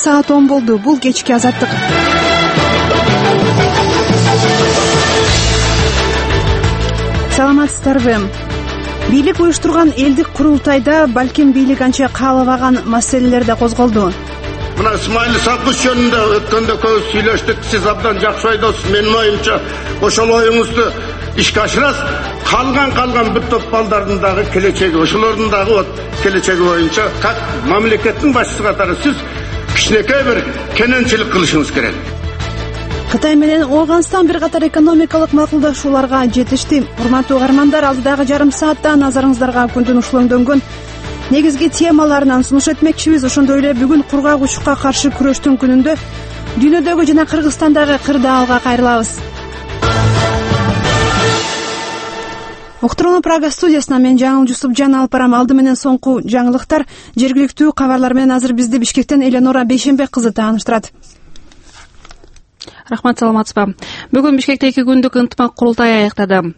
саат 10 болду. Бул кечки Азаттык. Саламатсыздарбы? Бийлик уюштурган элдик курултайда балким бийлик анча каалабаган маселелер да козголду. Мына Исмаил Исаков жөнүндө өткөндө көп сүйлөштүк. Сиз абдан жакшы ойдосуз. Менин оюмча ошол оюңузду ишке ашырасыз. Калган бир топ балдардын дагы келечеги, ошолордун дагы келечеги боюнча как мамлекеттин башчысы катары сиз кичинекей бир кененчилик кылышыңыз керек. Кытай менен Ооганстан бир катар экономикалык макулдашууларга жетишти. Урматтуу угармандар, алдыдагы жарым саатта назарыңыздарга күндүн ушулоңдөнгөн негизги темаларынан сунуш этмекчибиз. Ошондой эле бүгүн кургак учукка каршы күрөштүн күнүндө дүйнөдөгү жана Кыргызстандагы кырдаалга кайрылабыз. Уктурууну Прага студиясынан мен Жаңыл Жусупжан алып барам. Алды менен соңку жаңылыктар, жергиликтүү кабарлар менен азыр бизди Бишкектен Эленора Бейшенбек кызы тааныштырат. Рахмат, саламатсызбы? Бүгүн Бишкекте 2 күндүк ынтымак курултай аяктады.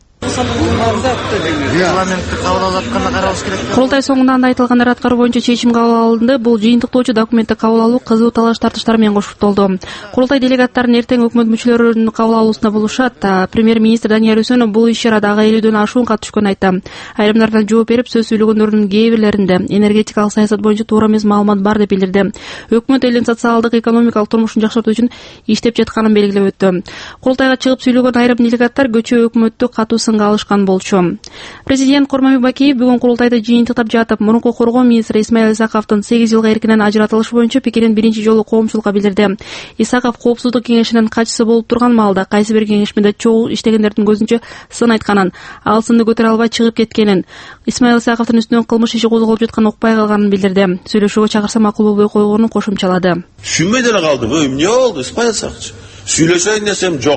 Курултай соңунда анда айтылгандар аткаруу боюнча чечим кабыл алынды. Бул жыйынтыктоочу документти кабыл алуу кызуу талаш тартыштар менен кошултулду. Курултай делегаттарын эртең өкмөт мүчөлөрүнүн кабыл алуусуна болушат. Премьер-министр Данияр Үсөнов бул иш-чарада 50дөн ашуун катышканын айтты. Айрымдарына жооп берип, сөз сүйлөгөндөрдүн кээ бирлеринде энергетикалык саясат боюнча туура эмес маалымат бар деп билдирди. Өкмөт элдин социалдык, экономикалык турмушун жакшыртуу үчүн иштеп жатканын белгилеп өттү. Курултайга чыгып сүйлөгөн айрым делегаттар көчө өкмөттү катуу сынга алышкан болчу. Президент Курманбек Бакиев бүгүн курултайда жыйынтыктап жатып, мурунку коргоо министри Исмаил Исаковдун 8 жылга эркинен ажыратылышы боюнча пикирин биринчи жолу коомчулукка билдирди. Исаков коопсуздук кеңешинин катчысы болуп турган маалда кайсы бир кеңешмеде чогуу иштегендердин көзүнчө сын айтканын, ал сынды көтөрө албай чыгып кеткенин, Исмаил Исаковдун үстүнөн кылмыш иши козголуп жатканын укпай калганын билдирди. Сүйлөшүүгө чакырса макул болбой койгонун кошумчалады. Түшүнбөй деле калдым. Эмне болду, Исмаил Исакович? Сүйлөшөйүн десем жок.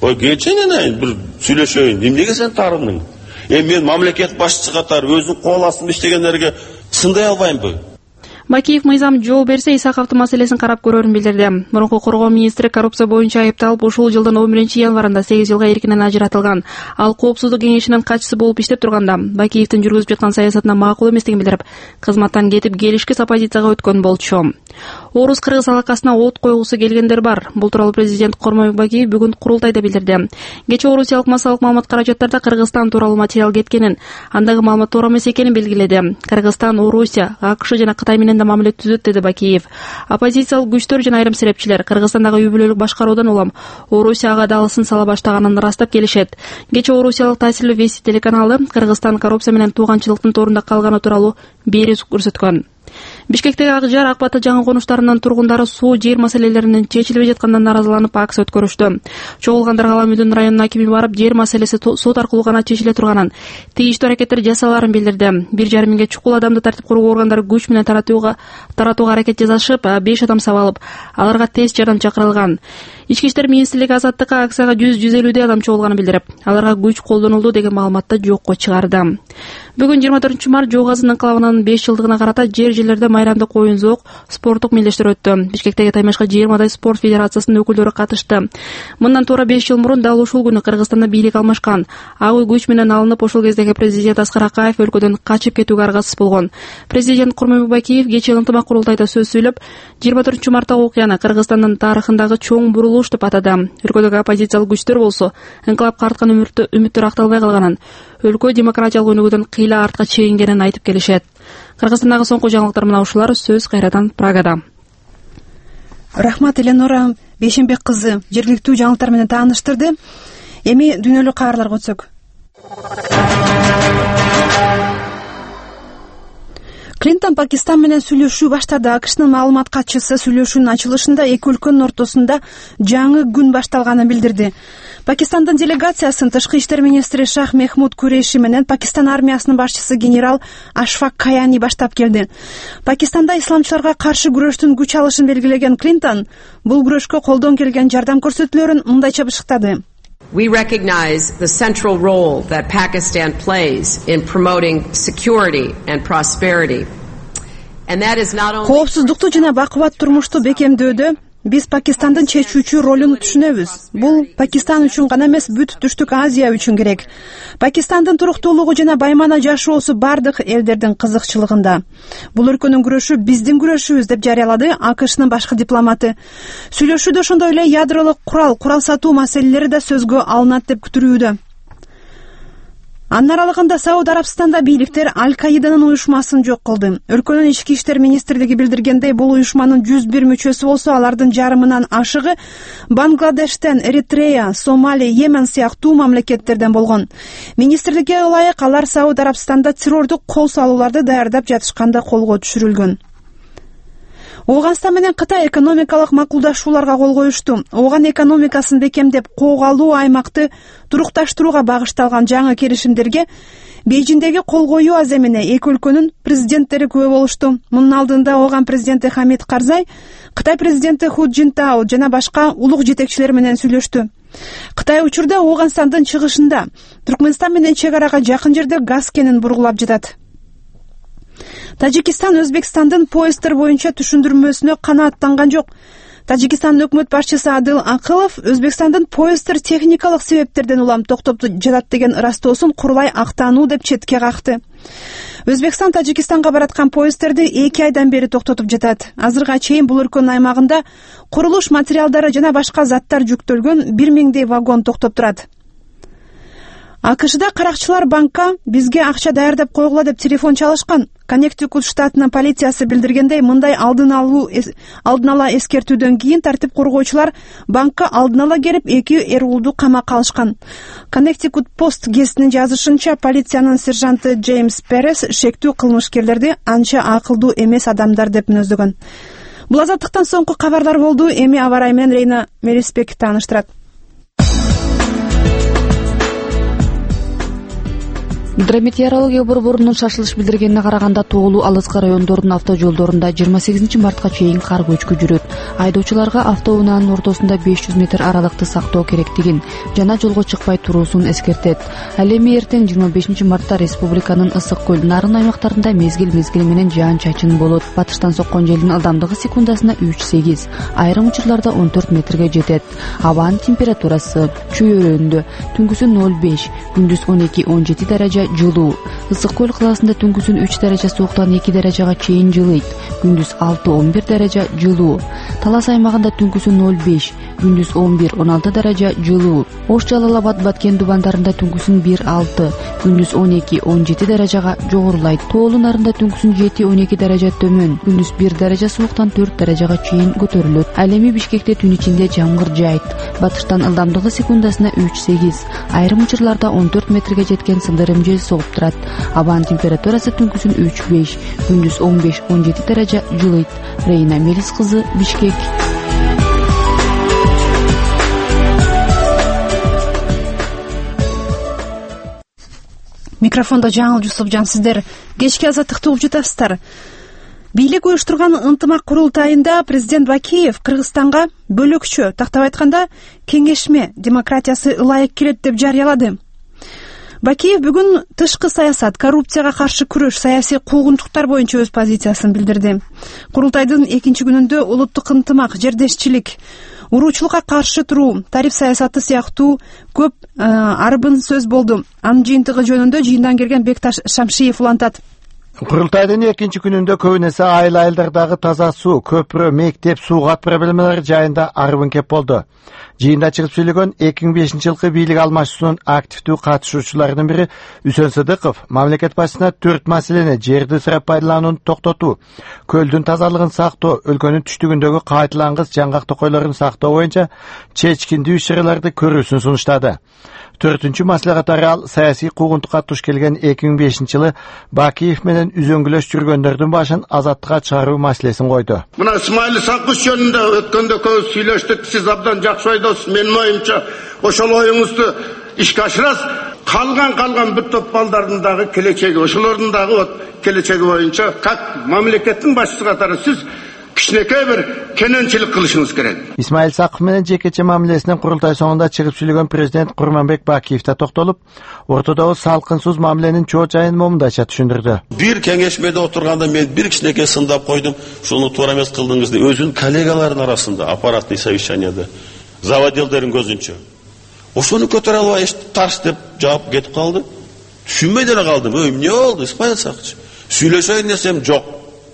Кеченен бир сүйлөшөйүн. Эмнеге сен тарындың? Мен мамлекет башчысы катары өзүнүн кол астында иштегендерге сындай албаймбы? Бакиев мыйзам жол берсе Исаковдун маселесин карап көрөрүн билдирди. Мурунку коргоо министри коррупция боюнча айыпталып, ушул жылдын 11-январында 8 жылга эркинен ажыратылган. Ал коопсуздук кеңешинин катчысы болуп иштеп турганда Бакиевдин жүргүзүп жаткан саясатына макул эместигин билдирип, кызматтан кетип келишкис оппозицияга өткөн болчу. Орус-кыргыз алакасына от койгусу келгендер бар. Бул тууралуу президент Курманбек Бакиев бүгүн курултайда билдирди. Кечээ Орусиялык массалык маалымат каражаттарда Кыргызстан тууралуу материал кеткенин, андагы маалымат туура эмес экенин белгиледи. Кыргызстан, Орусия, АКШ жана Кытай менен да мамиле түзөт, деди Бакиев. Оппозициялык күчтөр жана айрым серепчилер Кыргызстандагы үй бүлөлүк башкаруудан улам Орусияга да сын сала баштаганын ырастап келишет. Кечээ Орусиялык таасирлүү Вести телеканалы Кыргызстан коррупция менен тууганчылыктын торунда калганы тууралуу берүүсү көрсөткөн. Бишкектеги Ак Жар, Ак Бата жаңы конуштарынын тургундары суу, жер маселелеринин чечилбей жатканынан наразыланып акция өткөрүштү. Чогулгандар Ала Мүдүн районуна акими барып, жер маселеси сот аркылуу гана чечиле турганын, тийиштүү аракеттер жасаларын билдирди. 1,5 миңге чукул адамды тартип куруу органдары күч менен таратууга аракет жасашып, 5 адам сабалып, аларга тез жардам чакырылган. Ички иштер министрлиги Азаттыкка акцияга 100-150 адам чогулганын билдирип, аларга күч колдонулду деген маалыматты жокко чыгарды. Бүгүн 24-март Жоо Газынын инкылабынын 5 жылдыгына карата жерлерде майрамдык оюн-зоок, спорттук мелдештер өттү. Бишкектеги таймашка 20 спорт федерациясынын өкүлдөрү катышты. Мындан туура 5 жыл мурун дал ушул күнү Кыргызстанда бийлик алмашкан. Ак үй күч менен алынып, ошол кездеги президент Аскар Акаев өлкөдөн качып кетүүгө аргасыз болгон. Президент Курманбек Бакиев кечээ ынтымак курултайда сөз сүйлөп, 24-марттагы окуяны Кыргызстандын тарыхындагы чоң бурулуш деп атады. Өлкөдөгү оппозициялык күчтөр болсо, инкылапка арткан үмүттөр акталбай калганын, өлкө демократиялык өнүгүүдөн кыйла артка чегингенин айтып келишет. Кыргызстандагы соңку жаңылыктар мына ушулар. Сөз кайрадан Прагада. Рахмат, Эленора Бейшенбек кызы жергиликтүү жаңылыктар менен тааныштырды. Эми дүйнөлүк кабарларга өтсөк. Клинтон Пакистан менен сүйлөшүү баштады. АКШнын маалымат катчысы сүйлөшүүнүн ачылышында эки өлкөнүн ортосунда жаңы күн башталганын билдирди. Пакистандын делегациясын тышкы иштер министри Шах Мехмуд Куреши менен Пакистан армиясынын башчысы генерал Ашфак Каяни баштап келди. Пакистанда исламчыларга каршы күрөштүн күч алышын белгилеген Клинтон бул күрөшкө колдон келген жардам көрсөтүүлөрүн мындайча бышыктады. We recognize the central role that Pakistan plays in promoting security and prosperity. And that is not only коопсуздукту жана бакубат турмушту бекемдөөдө биз Пакистандын чечүүчү ролун түшүнөбүз. Бул Пакистан үчүн гана эмес, бүт Түштүк Азия үчүн керек. Пакистандын туруктуулугу жана баймана жашоосу бардык элдердин кызыкчылыгында. Бул өлкөнүн күрөшү биздин күрөшүбүз деп жарыялады АКШнын башкы дипломаты. Сүйлөшүүдө ошондой эле ядролук курал сатуу маселелери да сөзгө алынат деп күтүлүүдө. Анын аралыгында Сауд Арабстанда бийликтер Аль-Каиданын уюшмасын жок кылды. Өлкөнүн ички иштер министрлиги билдиргендей, бул уюшманын 101 мүчөсү болсо, алардын жарымынан ашыгы Бангладештен, Эритрея, Сомали, Йемен сыяктуу мамлекеттерден болгон. Министрликке ылайык, алар Сауд Арабстанда террордук кол салууларды даярдап жатышканда колго түшүрүлгөн. Ооганстан менен Кытай экономикалык макулдашууларга кол коюшту. Ооган экономикасын бекемдеп, коогалуу аймакты турукташтырууга багышталган жаңы келишимдерге Бейжиңдеги кол коюу аземине эки өлкөнүн президенттери күбө болушту. Мунун алдында Ооган президенти Хамид Карзай, Кытай президенти Ху Цзинтао жана башка улуг жетекчилер менен сүйлөштү. Кытай учурда Ооганстандын чыгышында Түркмөнстан менен чек арага жакын жерде газ кенин бургулап жатат. Тажикистан Өзбекстандын поезддер боюнча түшүндүрмөсүнө канааттанган жок. Тажикстандын өкмөт башчысы Адыл Акылов Өзбекстандын поезддер техникалык себептерден улам токтоп жатат деген ырастоосун курулай актануу деп четке какты. Өзбекстан Тажикистанга бараткан поезддерди 2 айдан бери токтотуп жатат. Азырга чейин бул өлкөнүн аймагында курулуш материалдары жана башка заттар жүктөлгөн 1000дей вагон токтоп турат. АКШда каракчылар банкка бизге акча даярдап койгула деп телефон чалышкан. Коннектикут штатынын полициясы билдиргендей, мындай алдын ала эскертүүдөн кийин тартип коргоочулар банкка алдын ала келип 2 уулду камакка алышкан. Коннектикут пост гезитинин жазышынча, полициянын сержанты Джеймс Перес шектүү кылмышкерлерди анча акылдуу эмес адамдар деп мүнөздөгөн. Бул азаттыктан соңку кабарлар болду. Эми аба ырайы менен Рейна Мелисбек тааныштырат. Гидрометеорология борборунун шашылыш билдиргенине караганда, тоолуу алыскы райондордун автожолдорунда 28 мартка чейин кар көчкү жүрөт. Айдоочуларга автоунаанын ортосунда 500 метр аралыкты сактоо керектигин жана жолго чыкпай туруусун эскертет. Ал эми эртең 25 мартта республиканын ысык көл, нарын аймактарында мезгил менен жаан-чачын болот. Батыштан соккон желдин ылдамдыгы секундасына 3-8, айрым учурларда 14 метрге жетет. Абанын температурасы чөйрөндө түнгүсүн 0,5, күндүз 12-17 даража жылуу. Ысык көл кылаасында түнгүсүн 3 даража сууктан 2 даражага чейин жылыйт. Күндүз 6-11 даража жылуу. Талас аймагында түнгүсүн 0,5, күндүз 11-16 даража жылуу. Ош Жалалабад Баткен дубандарында түнгүсүн 1-6, күндүз 12-17 даражага жогорулайт. Тоолу нарында түнгүсүн 7-12 даража төмөн, күндүз 1 даража сууктан 4 даражага чейин көтөрүлөт. Ал эми Бишкекте түн ичинде жамгыр жаайт. Батыштан ылдамдыгы секундасына 3-8, айрым учурларда 14 метрге жеткен сындырым жел соғып турат. Абанын температурасы түнгүсүн 3-5, күндүз 15-17 даража жылыйт. Рейна Мелис кызы, Бишкек. Микрофонда Жаңыл Жусупжан, сиздер кечки азаттыкты угуп жатасыздар. Бийлик уюштурган ынтымак курултайында президент Бакиев Кыргызстанга бөлөкчө, тактап айтканда кеңешме демократиясы ылайык келет деп жарыялады. Бакиев бүгүн тышкы саясат, коррупцияга каршы күрөш, саясий куугунтуктар боюнча өз позициясын билдирди. Курултайдын 2-нчи күнүндө улуттук ынтымак, жердешчилик, уруучулукка каршы туруу, тариф саясаты сыяктуу көп арбын сөз болду. Анын жыйынтыгы жөнүндө жыйындан келген Бекташ Шамшиев улантат. Курултайдын 2-нчи күнүндө көбүнесе айыл-айылдардагы таза суу, көпүрө, мектеп, суу кат проблемалары жайында арбын кеп болду. Жыйында чыгып сүйлөгөн 2005-жылкы бийлик алмашуусунун активдүү катышуучуларынын бири Үсөн Сыдыков мамлекет башчысына 4 маселени: жерди ысырап пайдаланууну токтотуу, көлдүн тазалыгын сактоо, өлкөнүн түштүгүндөгү кайтылангыс жаңгак токойлорун сактоо боюнча чечкиндүү иш-чараларды көрүүсүн сунуштады. 4-чү маслихат арал саясий куугунтукка туш келген 2005-жылы Бакиев менен үзөңгүлөш жүргөндөрдүн башын азаттыкка чыгаруу маселесин койду. Мына Исмаил Сакыш жөнүндө өткөндө көп сүйлөштүк. Сиз абдан жакшы ойдосуз. Менин оюмча ошол оюңузду ишке ашырасыз. Калган бүт топ балдардын дагы келечеги, ошолордун дагы келечеги боюнча как мамлекеттин башчысы катары сиз кичинекей бир кененчилик кылышыңыз керек. Исмаил Саков менен жекече мамилесинин курултай соңунда чыгып сүйлөгөн президент Курманбек Бакиев да токтолуп, ортодогу салкынсыз мамиленин чоо жайын момундайча түшүндүрдү. Бир кеңешмеде отурганда мен бир кичинекей сындап койдум, шуну туура эмес кылдыңыз деп өзүнүн коллегаларынын арасында, аппаратный совещанияда, заводилдердин көзүнчө. Ошону көтөрө албай тарс деп жаап кетип калды. Түшүнбөй деле калдым. Эмне болду, Исмаил Сакович? Сүйлөшөйүн десем жок.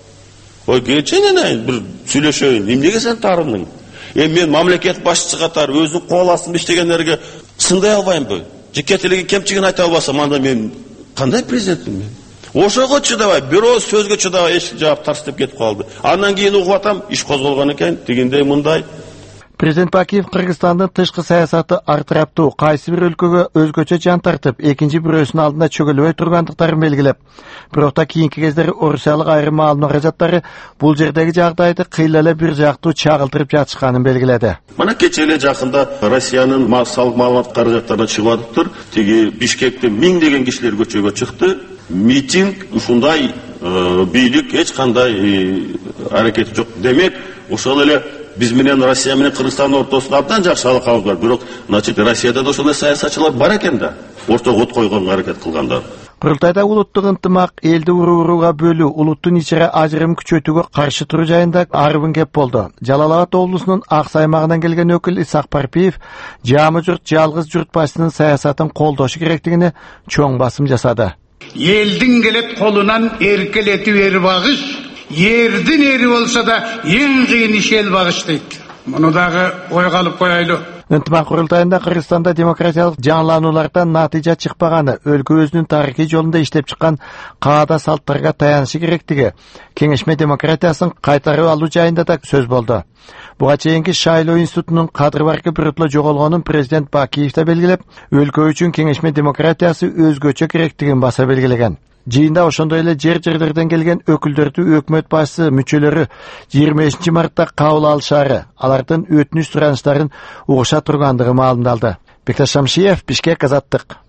Кеченен бир сүйлөшөйүн. Эмнеге сен тарындың? Мен мамлекет башчысы катары өзүнүн кол астында иштегендерге сындай албаймбы? Жекетилиги кемчигин айта албасам, анда мен кандай президентмин мен? Ошого чыдабай, бирөө сөзгө чыдабай эч жаап тарс деп кетип калды. Андан кийин угуп атам, иш козголгон экен, тигиндей мындай. Президент Бакиев Кыргызстандын тышкы саясаты артыраптуу, кайсы бир өлкөгө өзгөчө жан тартып, экинчи бирөөсүнүн алдында чөгөлбөй тургандыктарын белгилеп, бирок да кийинки кездери Орусиялык айрым маалым каражаттары бул жердеги жагдайды кыйла эле бир жактуу чагылтырып жатышканын белгиледи. Мына кече эле жакында Россиянын салык маалымат каражаттарына чыгып атыптыр. Тиги Бишкекте миңдеген кишилер көчөгө чыкты. Митинг ушундай бийлик эч кандай аракети жок. Демек, ошол эле биз менен Россия менен Кыргызстандын ортосунда абдан жакшы алакабыз бар. Бирок, Россияда да ошондой саясатчылар бар экен да. Ортого от койгонго аракет кылгандар. Курултайда улуттук ынтымак, элди урууга бөлүү, улуттун ичире ажырым күчөтүүгө каршы туруу жайында арбын кеп болду. Жалал Абад облусунун Аксы аймагынан келген өкүл Исак Парпиев жамы журт жалгыз журтбашчынын саясатын колдошу керектигине чоң басым жасады. Элдин келет колунан эркелетип эр багыш, ердин эри болсо да эң кыйын иш эл багыш дейт. Муну дагы ойго алып коелу. Ынтымак курултайында Кыргызстанда демократиялык жаңылануулардан натыйжа чыкпаганы, өлкө өзүнүн тарыхый жолунда иштеп чыккан каада салттарга таянышы керектиги, кеңешме демократиясын кайтарып алуу жайында да сөз болду. Буга чейинки шайлоо институтунун кадыр баркы бирөтлө жоголгонун президент Бакиев да белгилеп, өлкө үчүн кеңешме демократиясы өзгөчө керектигин баса белгилеген. Жыйында ошондой эле жер-жерлерден келген өкүлдөрдү өкмөт башчысы мүчөлөрү 25 мартта кабыл алышары, алардын өтүнүч суранычтарын угуша тургандыгы маалымдалды. Бекташ Шамшиев, Бишкек, Азаттык.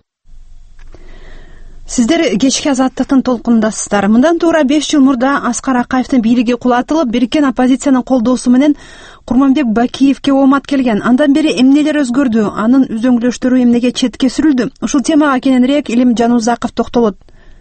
Сиздер кечки Азаттыктын толкунундасыздар. Мындан туура 5 жыл мурда Аскар Акаевдин бийлиги кулатылып, бириккен оппозициянын колдоосу менен Курманбек Бакиевке оомат келген. Андан бери эмнелер өзгөрдү? Анын үзөңгүлөштөрү эмнеге четке сүрүлдү? Ушул темага кененирээк Илим Жанузаков токтолот.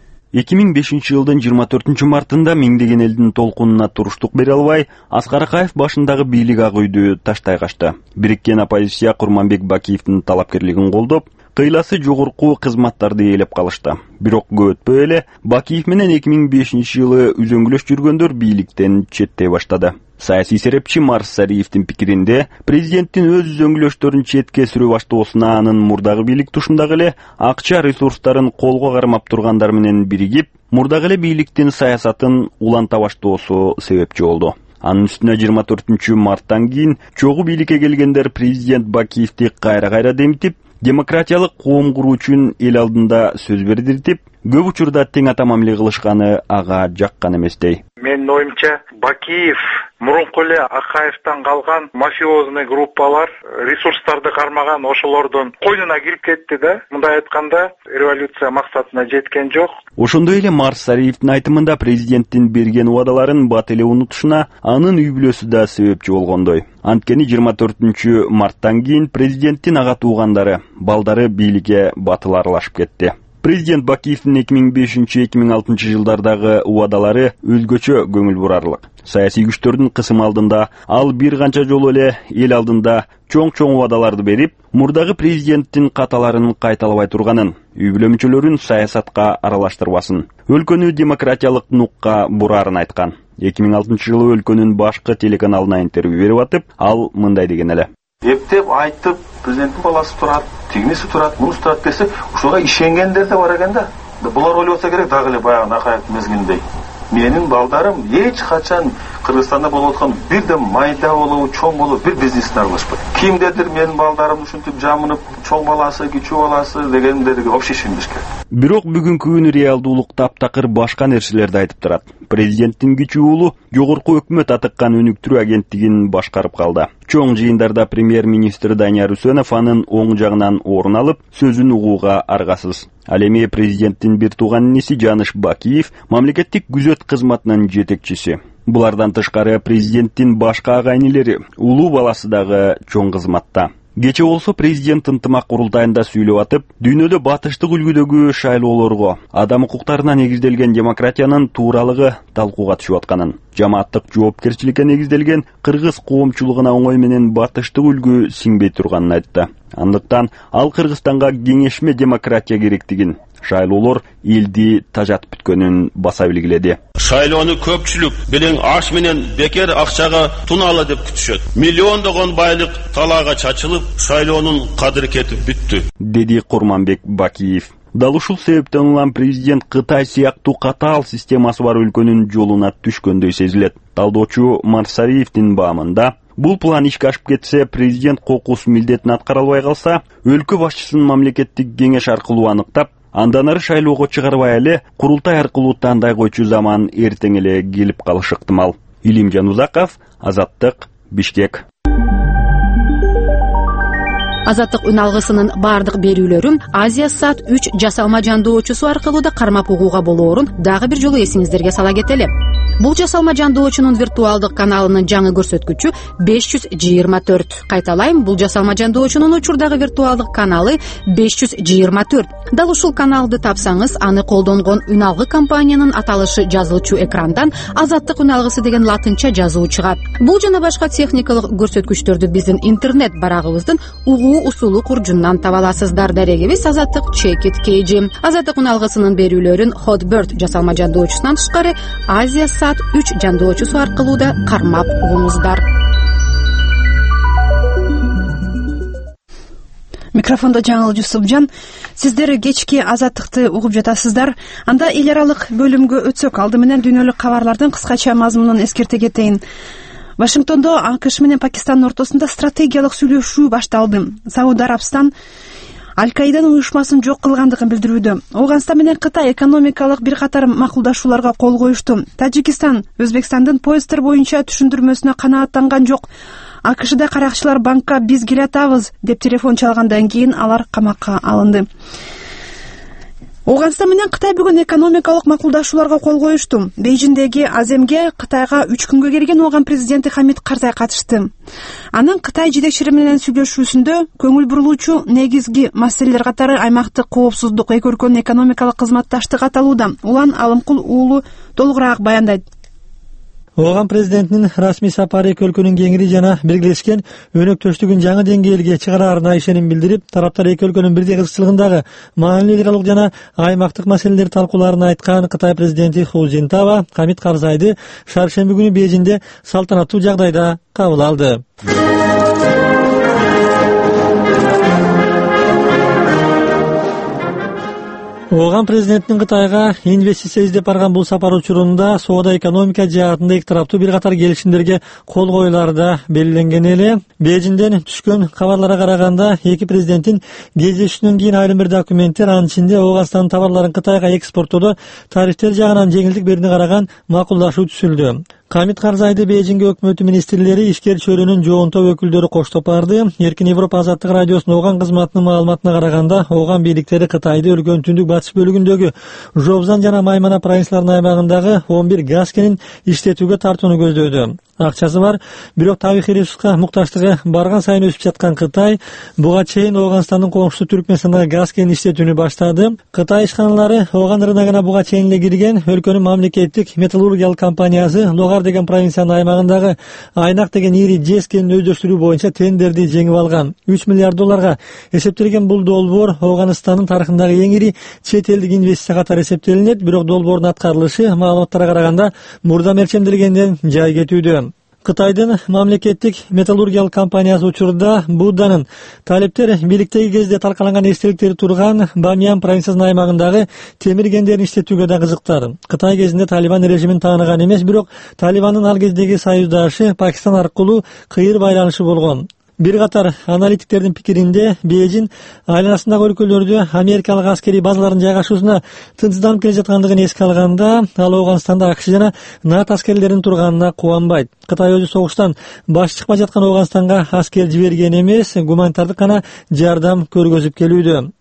2005 жылдын 24 мартында миңдеген элдин толкунуна туруштук бере албай, Аскар Акаев башындагы бийлик ак үйдү таштай качты. Бириккен оппозиция Курманбек Бакиевдин талапкерлигин колдоп, кыйласы жогорку кызматтарды ээлеп калышты. Бирок көп өтпөй эле Бакиев менен 2005 жылы үзөңгүлөш жүргөндөр бийликтен четтей баштады. Саясий серепчи Марс Сариевдин пикиринде, президенттин өз үзөңгүлөштөрүн четке сүрө баштоосуна анын мурдагы бийлик тушумдагы эле акча ресурстарын колго кармап тургандар менен биригип, мурдагы эле бийликтин саясатын уланта баштоосу себепчи болду. Анын үстүнө 24 марттан кийин чогуу бийликке келгендер президент Бакиевди кайра демитип, демократиялык коом куруу үчүн эл алдында сөз бердиртип, көп учурда тең ата мамиле кылышканы ага жаккан эместей. Менин оюмча, Бакиев мурунку эле Акаевтан калган мафиозный группалар ресурстарды кармаган ошолордун койнуна кирип кетти да. Мындай айтканда, революция максатына жеткен жок. Ошондой эле Марс Сариевдин айтымында президенттин берген убадаларын бат эле унутушуна анын үй бүлөсү да себепчи болгондой. Анткени 24 марттан кийин президенттин ага туугандары, балдары бийликке батыл аралашып кетти. Президент Бакиевдин 2005-2006 жылдардагы убадалары өзгөчө көңүл бурарлык. Саясий күчтөрдүн кысымы алдында ал бир канча жолу эле эл алдында чоң убадаларды берип, мурдагы президенттин каталарын кайталабай турганын, үй бүлө мүчөлөрүн саясатка аралаштырбасын, өлкөнү демократиялык нукка бурарын айткан. 2006 жылы өлкөнүн башкы телеканалына интервью берип атып, ал мындай деген эле. Эптеп айтып, президенттин баласы турат, тигиниси турат, мунусы турат десе, ушуга ишенгендер да бар экен да. Булар ойлобосо керек дагы эле баягы Акаевдин мезгилиндей. Менин балдарым эч качан Кыргызстанда болуп аткан бирден майда болобу, чоң болобу бир бизнесин аралашпайт. Кимдедир менин балдарым ушинтип жамынып, чоң баласы, кичүү баласы дегендерге вообще ишенбешкен. Бирок бүгүнкү күнү реалдуулук таптакыр башка нерселерди айтып турат. Президенттин кичүү уулу жогорку өкмөт атыккан өнүктүрүү агенттигин башкарып калды. Чоң жыйындарда премьер-министр Данияр Үсөнов анын оң жагынан орун алып, сөзүн угууга аргасыз. Ал эми президенттин бир тууган иниси Жаныш Бакиев мамлекеттик күзөт кызматынын жетекчиси. Булардан тышкары президенттин башка агайнелери, улуу баласы дагы чоң кызматта. Кече болсо президент ынтымак курултайында сүйлөп атып, дүйнөдө батыштык үлгүдөгү шайлоолорго, адам укуктарына негизделген демократиянын тууралыгы талкууга түшүп атканын, жамааттык жоопкерчиликке негизделген кыргыз коомчулугуна оңой менен батыштык үлгү сиңбей турганын айтты. Андыктан ал Кыргызстанга кеңешме демократия керектигин, шайлоолор элди тажатып бүткөнүн баса белгиледи. Шайлоону көпчүлүк белең аш менен бекер акчага тунаалы деп күтүшөт. Миллиондогон байлык талаага чачылып, шайлоонун кадыры кетип бүттү, деди Курманбек Бакиев. Дал ушул себептен улам президент Кытай сыяктуу катаал системасы бар өлкөнүн жолуна түшкөндөй сезилет. Талдоочу Марсариевдин баамында, бул план ишке ашып кетсе, президент кокус милдетин аткара албай калса, өлкө башчысын мамлекеттик кеңеш аркылуу аныктап, андан ары шайлоого чыгарбай эле курултай аркылуу тандай койчу заман эртең эле келип калышы ыктымал. Илимжан Узаков, Азаттык, Бишкек. Азаттык үн алгысынын бардык берүүлөрүн Азия-Сат 3 жасалма жандоочусу аркылуу да кармап угууга болоорун дагы бир жолу эсиңиздерге сала кетели. Бул жасалма жандоочунун виртуалдык каналынын жаңы көрсөткүчү 524. Кайталайм, бул жасалма жандоочунун учурдагы виртуалдык каналы 524. Дал ушул каналды тапсаңыз, аны колдонгон үн алгы компаниянын аталышы жазылчу экрандан Азаттык үн алгысы деген латынча жазуу чыгат. Бул жана башка техникалык көрсөткүчтөрдү биздин интернет барагыбыздын угуу усулу куржундан таба аласыздар. Дарегибиз Азаттык Чекит Кейджи. Азаттык үн алгысынын берүүлөрүн Hotbird жасалма жандоочусунан тышкары Азия-Сат 3 жандоочусу аркылуу да кармап угуңуздар. Микрофондо Жаңыл Жусупжан. Сиздер кечки Азаттыкты угуп жатасыздар. Анда эл аралык бөлүмгө өтсөк, алды менен дүйнөлүк кабарлардын кыскача мазмунун эскерте кетейин. Вашингтондо АКШ менен Пакистандын ортосунда стратегиялык сүйлөшүү башталды. Сауд Арабстан Аль-Каиданын уюшмасын жок кылгандыгын билдирүүдө. Ооганстан менен Кытай экономикалык бир катар макулдашууларга кол коюшту. Тажикистан Өзбекстандын поезддер боюнча түшүндүрмөсүнө канааттанган жок. АКШда каракчылар банкка биз келатабыз деп телефон чалгандан кийин алар камакка алынды. Ооганстан менен Кытай бүгүн экономикалык макулдашууларга кол коюшту. Бейжиңдеги аземге Кытайга 3 күнгө келген Ооган президенти Хамид Карзай катышты. Анын Кытай жетекчилери менен сүйлөшүүсүндө көңүл бурулуучу негизги маселелер катары аймактык коопсуздук, эки өлкөнүн экономикалык кызматташтыгы аталууда. Улан Алымкул уулу толугураак баяндайт. Ооган президентинин расмий сапары эки өлкөнүн кеңири жана биргелешкен өнөктөштүгүн жаңы деңгээлге чыгараарына ишеним билдирип, тараптар эки өлкөнүн бирдей кызыкчылыгындагы маанилүү эл аралык жана аймактык маселелерди талкуулаарын айткан Кытай президенти Ху Цзинтао Хамид Карзайды шаршемби күнү Бейжиңде салтанаттуу жагдайда кабыл алды. Ооган президенттин Кытайга инвестиция издеп барган бул сапар учурунда соода экономика жаатында эки тараптуу бир катар келишимдерге кол коюлары да белгиленген эле. Бейжиңден түшкөн кабарларга караганда, эки президенттин кездешүүсүнөн кийин айрым бир документтер, анын ичинде Ооганстандын товарларын Кытайга экспорттоодо тарифтер жагынан жеңилдик берүүнү караган макулдашуу түзүлдү. Хамид Карзайды Бейжиңге өкмөтү министрлери, ишкер чөйрөнүн жоон топ өкүлдөрү коштоп барды. Эркин Европа азаттык радиосунун Ооган кызматынын маалыматына караганда, Ооган бийликтери Кытайды өлкөнүн түндүк батыш бөлүгүндөгү Жобзан жана Маймана провинцияларынын аймагындагы 11 газ кенин иштетүүгө тартууну көздөдү. Акчасы бар, бирок табигый ресурска мукташтыгы барган сайын өсүп жаткан Кытай буга чейин Ооганстандын коңшусу Түркмөнстандагы газ кенин иштетүүнү баштады. Кытай ишканалары Ооган рыногуна буга чейин эле кирген өлкөнүн мамлекеттик металлургиялык компаниясы Логар деген провинциянын аймагындагы Айнак деген ири жез кенин өздөштүрүү боюнча тендерди жеңип алган. 3 миллиард долларга эсептелген бул долбоор Ооганстандын тарыхындагы эң ири чет элдик инвестиция катары эсептелинет, бирок долбоордун аткарылышы маалыматтарга караганда мурда мерчемделгенден жай кетүүдө. Кытайдын мамлекеттик металлургиялык компаниясы учурда Будданын талептер бийликтеги кезде талкаланган эстеликтери турган Бамиян провинциясынын аймагындагы темир кендерин иштетүүгө да кызыктар. Кытай кезинде Талибан режимин тааныган эмес, бирок Талибандын ал кездеги союздашы Пакистан аркылуу кыйыр байланышы болгон. Бир катар аналитиктердин пикиринде, Бейжиң айланасындагы өлкөлөрдө америкалык аскерий базалардын жайгашуусуна тынчсызданып келе жаткандыгын эске алганда, ал Ооганстанда АКШ жана НАТО аскерлеринин турганына кубанбайт. Кытай өзү согуштан баш чыкпай жаткан Ооганстанга аскер жиберген эмес, гуманитардык гана жардам көргөзүп келүүдө.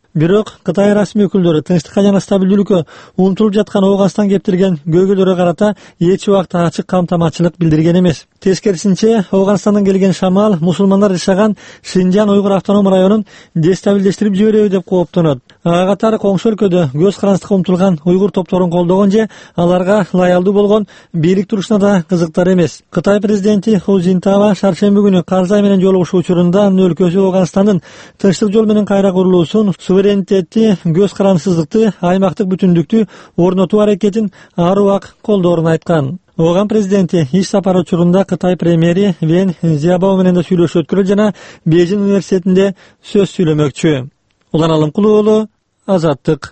Бирок Кытай расмий өкүлдөрү тынчтыкка жана стабилдүүлүккө умтулуп жаткан Ооганстан кептирген көйгөйлөргө карата эч убакта ачык камтамачылык билдирген эмес. Тескерисинче, Ооганстандан келген шамал мусулмандар жашаган Шинжан уйгур автоном районун дестабилдештирип жибереби деп кооптонот. Ага катары коңшу өлкөдө көз карандыкка умтулган уйгур топторун колдогон же аларга лаялдуу болгон бийлик турушуна да кызыктар эмес. Кытай президенти Ху Цзиньтао шаршемби күнү Карзай менен жолугушуу учурунда анын өлкөсү Ооганстандын тынчтык жол менен кайра курулуусун, суверенитетти, көз карандысыздыкты, аймактык бүтүндүктү орнотуу аракетин ар убак колдоорун айткан. Ооган президенти иш сапары учурунда Кытай премьери Вен Цзябао менен да сүйлөшүү өткөрүп жана Бейжин университетинде сөз сүйлөмөкчү. Улан Алымкул уулу, Азаттык.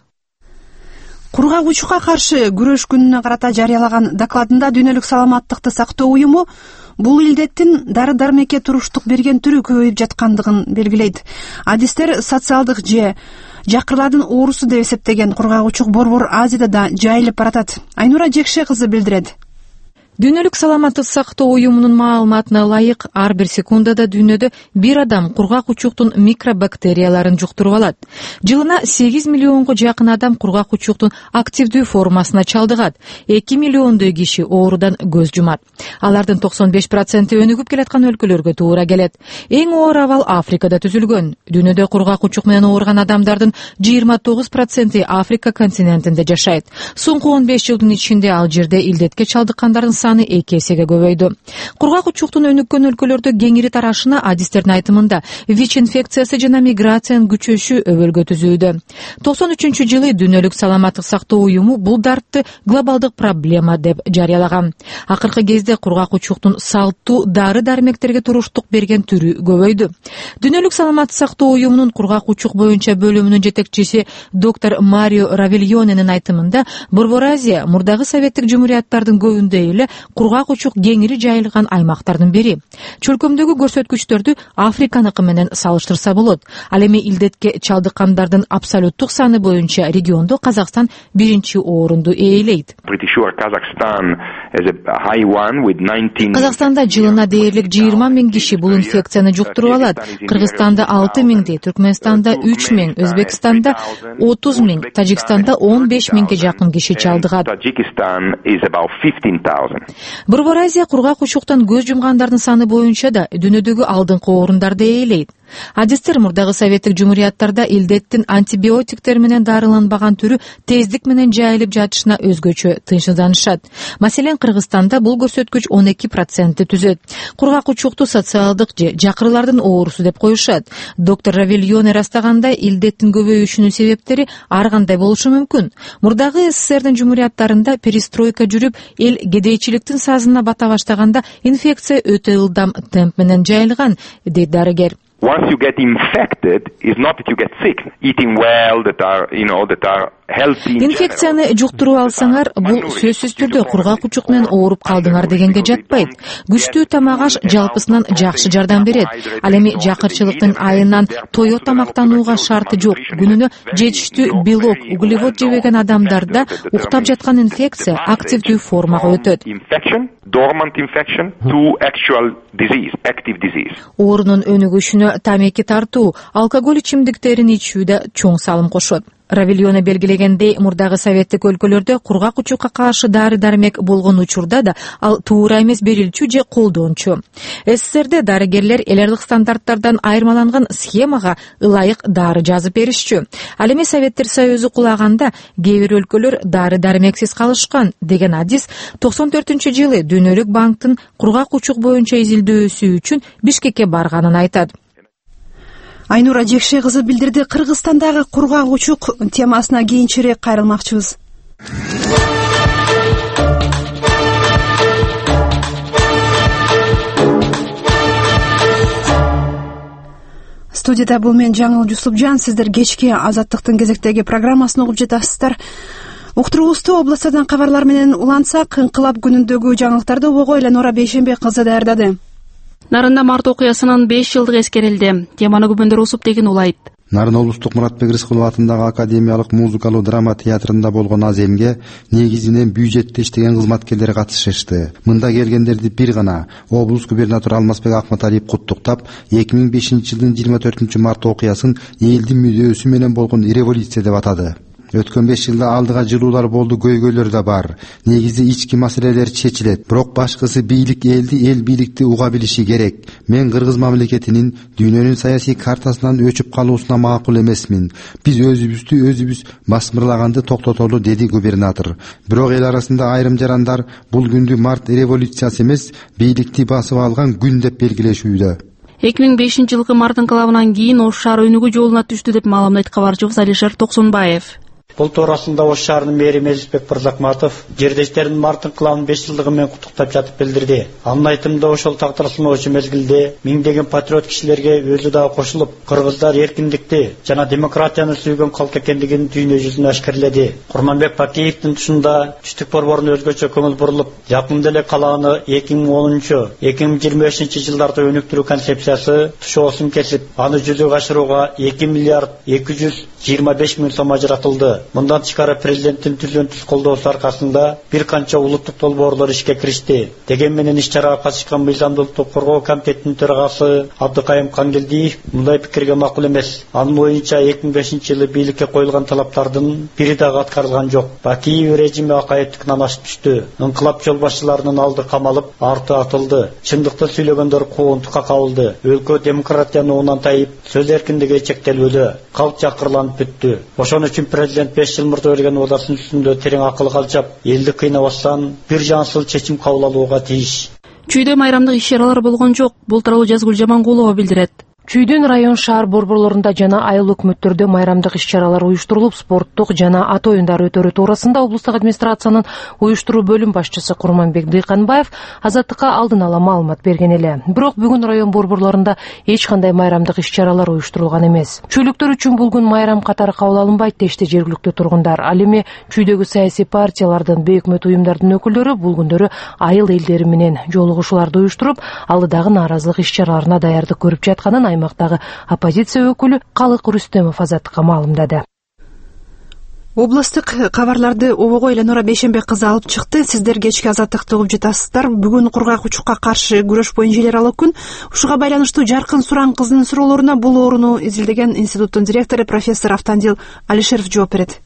Кургак каршы күрөш күнүнө карата жарыялаган докладында Дүйнөлүк саламаттыкты сактоо уюму бул илдеттин дары-дармекке туруштук берген түрү көбөйүп жаткандыгын белгилейт. Адистер социалдык же жакырлардын оорусу деп эсептеген кургак Борбор Азияда да жайылып баратат. Айнура Жекше кызы билдирет. Дүйнөлүк саламаттык сактоо уюмунун маалыматына ылайык, ар бир секундада дүйнөдө бир адам кургак учуктун микробактерияларын жуктуруп алат. Жылына 8 миллионго жакын адам кургак учуктун активдүү формасына чалдыгат. 2 миллиондой киши оорудан көз жумат. Алардын 95% өнүгүп келаткан өлкөлөргө туура келет. Эң оор абал Африкада түзүлгөн. Дүйнөдө кургак учук менен ооруган адамдардын 29% Африка континентинде жашайт. Соңку 15 жылдын ичинде ал жерде илдетке чалдыккандардын саны 2 эсеге көбөйдү. Кургак учуктун өнүккөн өлкөлөрдө кеңири тарашына адистердин айтымында ВИЧ инфекциясы жана миграциянын күчөшү өбөлгө түзүүдө. 93-жылы Дүйнөлүк саламаттык сактоо уюму бул дартты глобалдык проблема деп жарыялаган. Акыркы кезде кургак учуктун салттуу дары-дармектерге туруштук берген түрү көбөйдү. Дүйнөлүк саламаттык сактоо уюмунун кургак учук боюнча бөлүмүнүн жетекчиси доктор Марио Равильоненин айтымында Борбор Азия мурдагы советтик жумурияттардын көбүндө эле кургак учук кеңири жайылган аймактардын бири. Чөлкөмдөгү көрсөткүчтөрдү Африканыкы менен салыштырса болот. Ал эми илдетке чалдыккандардын абсолюттук саны боюнча региондо Казакстан биринчи орунду ээлейт. Казакстанда жылына дээрлик 20 000 киши бул инфекцияны жуктуруп алат. Кыргызстанда 6 000, Түркмөнстанда 3 000, Өзбекстанда 30 000, Тажикстанда 15 000ге жакын киши чалдыгат. Борбор Азия кургак учуктан көз жумгандардын саны боюнча да дүйнөдөгү алдыңкы орундарды ээлейт. Адистер мурдагы советтик жумурияттарда илдеттин антибиотиктер менен дарыланбаган түрү тездик менен жайылып жатышына өзгөчө тынчсызданышат. Маселен, Кыргызстанда бул көрсөткүч 12% түзөт. Кургак учукту социалдык же жакырлардын оорусу деп коюшат. Доктор Равильоне растагандай, илдеттин көбөйүшүнүн себептери ар кандай болушу мүмкүн. Мурдагы СССРдин жумурияттарында перестройка жүрүп, эл кедейчиликтин сазына бата баштаганда инфекция өтө ылдам темп менен жайылган, дейт дарыгер. Once you get infected, it's not that you get sick. Eating well, that are healthy. Инфекцияны жуктуруп алсаңар, бул сөзсүз түрдө кургак учук менен ооруп калдыңар дегенге жатпайт. Күчтүү тамак аш жалпысынан жакшы жардам берет. Ал эми жакырчылыктын айынан тое тамактанууга шарты жок. Күнүнө жетиштүү белок, углевод жебеген адамдарда уктап жаткан инфекция активдүү формага өтөт. Dormant infection to actual disease, active disease. Оорунун өнүгүшүнө тамеки тартуу, алкоголь ичимдиктерин ичүү да чоң салым кошот. Равильоне белгилегендей, мурдагы советтик өлкөлөрдө кургак учукка каршы дары-дармек болгон учурда да ал туура эмес берилчү же колдончу. СССРде дарыгерлер элдик стандарттардан айырмаланган схемага ылайык дары жазып беришчү. Ал эми Советтер Союзу кулаганда кээ бир өлкөлөр дары-дармексиз калышкан деген адис 94-жылы Дүйнөлүк банктын кургак учук боюнча изилдөөсү үчүн Бишкекке барганын айтат. Айнура Жекше кызы билдирди. Кыргызстандагы кургак учук темасына кийинчерээк кайрылмакчыбыз. Студияда бул мен Жаңыл Жусупжан. Сиздер кечки Азаттыктын кезектеги программасын угуп жатасыздар. Уктуруубузду областардан кабарлар менен улантсак, Инкылап күнүндөгү жаңылыктарды обого Эленора Бейшембек кызы даярдады. Нарында март окуясынын 5 жылдыгы эскерилди. Теманы күбөндөр Усуп деген улайт. Нарын облустук Муратбек Рыскулов атындагы академиялык музыкалуу драма театрында болгон аземге негизинен бюджетте иштеген кызматкерлер катышышты. Мында келгендерди бир гана облус губернатору Алмазбек Акматалиев куттуктап, 2005-жылдын 24-март окуясын элдин мүдөөсү менен болгон революция деп атады. Өткөн 5 жылда алдыга жылуулар болду, көйгөйлөр да бар. Негизи ички маселелер чечилет. Бирок башкысы бийлик элди, эл бийликти уга билиши керек. Мен Кыргыз мамлекетинин дүйнөнүн саясий картасынан өчүп калуусуна макул эмесмин. Биз өзүбүз басмырлаганды токтотолу, деди губернатор. Бирок эл арасында айрым жарандар бул күндү март революциясы эмес, бийликти басып алган күн деп белгилешүүдө. 2005-жылкы март инкылабынан кийин Ош шаары өнүгүү жолуна түштү деп маалымдайт кабарчыбыз Алишер Токсонбаев. Бул туурасында Ош шаарынын мэри Мелисбек Мырзакматов жердештерин март инкылабынын 5 жылдыгы менен куттуктап жатып билдирди. Анын айтымында ошол тактырсыноочу мезгилде миңдеген патриот кишилерге өзү дагы кошулуп, кыргыздар эркиндикти жана демократияны сүйгөн калк экендигин дүйнө жүзүнө ашкерледи. Курманбек Бакиевдин тушунда түштүк борборунун өзгөчө көңүл бурулуп, жакында эле калааны 2010-2025 жылдарда өнүктүрүү концепциясы тушоосун кесип, аны жүзөгө ашырууга 2 миллиард 225 миң сом ажыратылды. Мындан тышкары президенттин түзүлүнүш колдоосу аркасында бир канча улуттук долбоорлор ишке киришти. Деген менен иш-чарага катышкан Мыйзамдуу улуттук коргоо комитетинин төрагасы Абдыкайым Кангелдиев мындай пикирге макул эмес. Анын оюнча 2005-жылы бийликке коюлган талаптардын бири дагы аткарылган жок. Бакиев режими акаевдикинен ашып түштү. Инкылап жол башчыларынын алды камалып, арты атылды. Чындыкты сүйлөгөндөр куугунтукка кабылды. Өлкө демократиянын уунан тайып, сөз эркиндиги чектелүүдө, калк жакырланып бүттү. Ошон үчүн президент 5 жыл мурда берген одасын үстүндө терең акыл калчап, элди кыйнабастан бир жансыл чечим кабыл алууга тийиш. Чүйдө майрамдык иш-чаралар болгон жок. Бул тууралуу Жазгүл Жамангулова билдирет. Чүйдөн район шаар борборлорунда жана айыл өкмөттөрдө майрамдык иш-чаралар уюштурулуп, спорттук жана ат оюндар өтөрү туурасында облустук администрациянын уюштуруу бөлүм башчысы Курманбек Дыйканбаев азаттыкка алдын ала маалымат берген эле. Бирок бүгүн район борборлорунда эч кандай майрамдык иш-чаралар уюштурулган эмес. Чүйлүктөр үчүн бул күн майрам катары кабыл алынбайт дешти жергиликтүү тургундар. Ал эми чүйдөгү саясий партиялардын, бейөкмөт уюмдардын өкүлдөрү бул күндөрү айыл элдери менен жолугушууларды уюштуруп, алдыдагы нааразылык иш-чараларына даярдык көрүп жатканын аймактагы оппозиция өкүлү Калык Рүстөмов азаттыкка маалымдады. Областык кабарларды обого Эленора Бейшембек кызы алып чыкты. Сиздер кечки азаттыкты угуп жатасыздар. Бүгүн кургак учукка каршы күрөш боюнча желералык күн. Ушуга байланыштуу Жаркын Суран кызынын суроолоруна бул орууну изилдеген институттун директору профессор Автандил Алишеров жооп берет.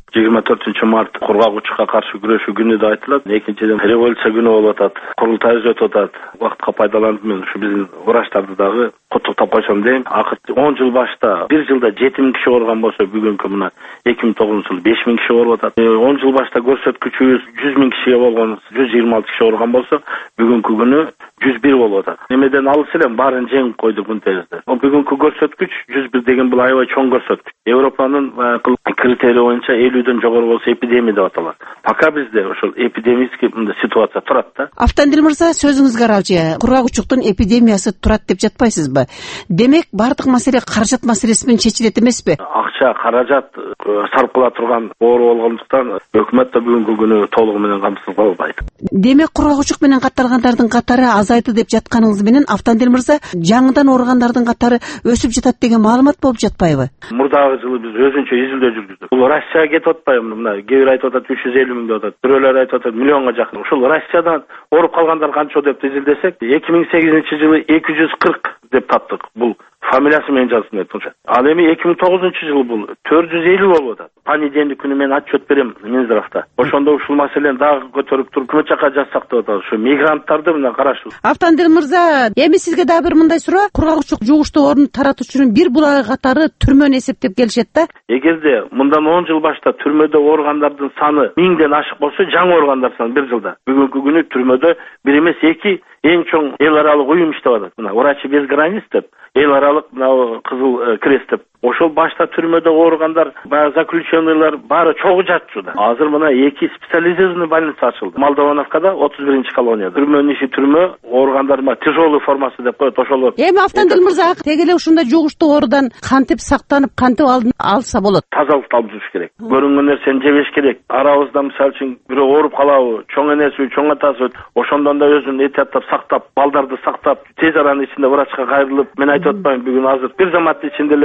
24-март кургак учукка каршы күрөшүү күнү да айтылат. Экинчиден революция күнү болуп атат. Курултай өтүп атат. Убакытка пайдаланып мен ушу биздин врачтарды дагы куттуктап койсом дейм. Акыркы 10 жыл башта, бир жылда 7000 киши ооруган болсо, бүгүнкү мына 2009-жылы 5000 киши ооруп атат. 10 жыл башта көрсөткүчүбүз 100.000 кишиге болгон, 126 киши ооруган болсо, бүгүнкү күнү 101 болуп атат. Эмеден алыс элем баарын жеңип койду күн теризде. Бүгүнкү көрсөткүч 101 деген бул аябай чоң көрсөткүч. Европанын критерии боюнча 50дөн жогору болсо эпидемия деп аталат. Пока бизде ошол эпидемический ситуация турат да. Автандил мырза, сөзүңүзгө аралчы. Кургак учуктун эпидемиясы турат деп жатпайсызбы? Демек, бардык маселе каражат маселеси менен чечилет эмеспи? Акча, каражат сарп кыла турган оору болгондуктан өкмөт да бүгүнкү күнү толугу менен камсыз кыла албайт. Демек, кургак учук менен катталгандардын катары азайды деп жатканыңыз менен Автандил мырза, жаңыдан ооругандардын катары өсүп жатат деген маалымат болуп жатпайбы? Мурдагы жылы биз өзүнчө изилдөө жүргүздүк. Бул Россияга кетип атпайбы? Мына кээ бир айтып атат 350 миң деп атат. Бирөөлөр айтып атат миллионго жакын. Ушул Россиядан ооруп калгандар канча деп изилдесек, 2008-жылы 240 деп таптык. Бул фамилиясы менен жазылсын деп турчу. Ал эми 2009-жылы бул 450 болуп атат. Понедельник күнү мен отчет берем Минздравда. Ошондо ушул маселени дагы көтөрүп туруп кымы жака жазсак деп атат. Ушу мигранттарды мына карашып. Автандил мырза, эми сизге дагы бир мындай суроо. Кургак учук жугуштуу орун таратуучунун бир булагы катары түрмөнү эсептеп келишет да. Эгерде мындан 10 жыл башта түрмөдө ооругандардын саны 1000ден ашык болсо, жаңы ооругандар саны бир жылда. Бүгүнкү күнү түрмөдө бир эмес 2 эң чоң эл аралык уюм иштеп атат. Мына Врачи без границ деп, эл аралык мына Кызыл Крест деп. Ошол башта түрмөдө ооругандар, баягы заключенныйлар баары чогуу жатчу да. Азыр мына 2 специализированный больница ачылды. Молдовановкада 31 колонияда. Түрмөнүн иши түрмө, ооругандар мына тяжелый формасы деп коет, ошолор. Эми Автандил мырза, теге эле ушундай жугуштуу оорудан кантип сактанып, кантип алдын алса болот? Тазалыкты алып жүрүш керек. Көрүнгөн нерсени жебеш керек. Арабызда мисалы үчүн бирөө ооруп калабы, чоң энеси, чоң атасы, ошондон да өзүн этияттап сактап, балдарды сактап, тез аранын ичинде врачка кайрылып, мен айтып атпайм, бүгүн азыр бир заматтын ичинде эле микроб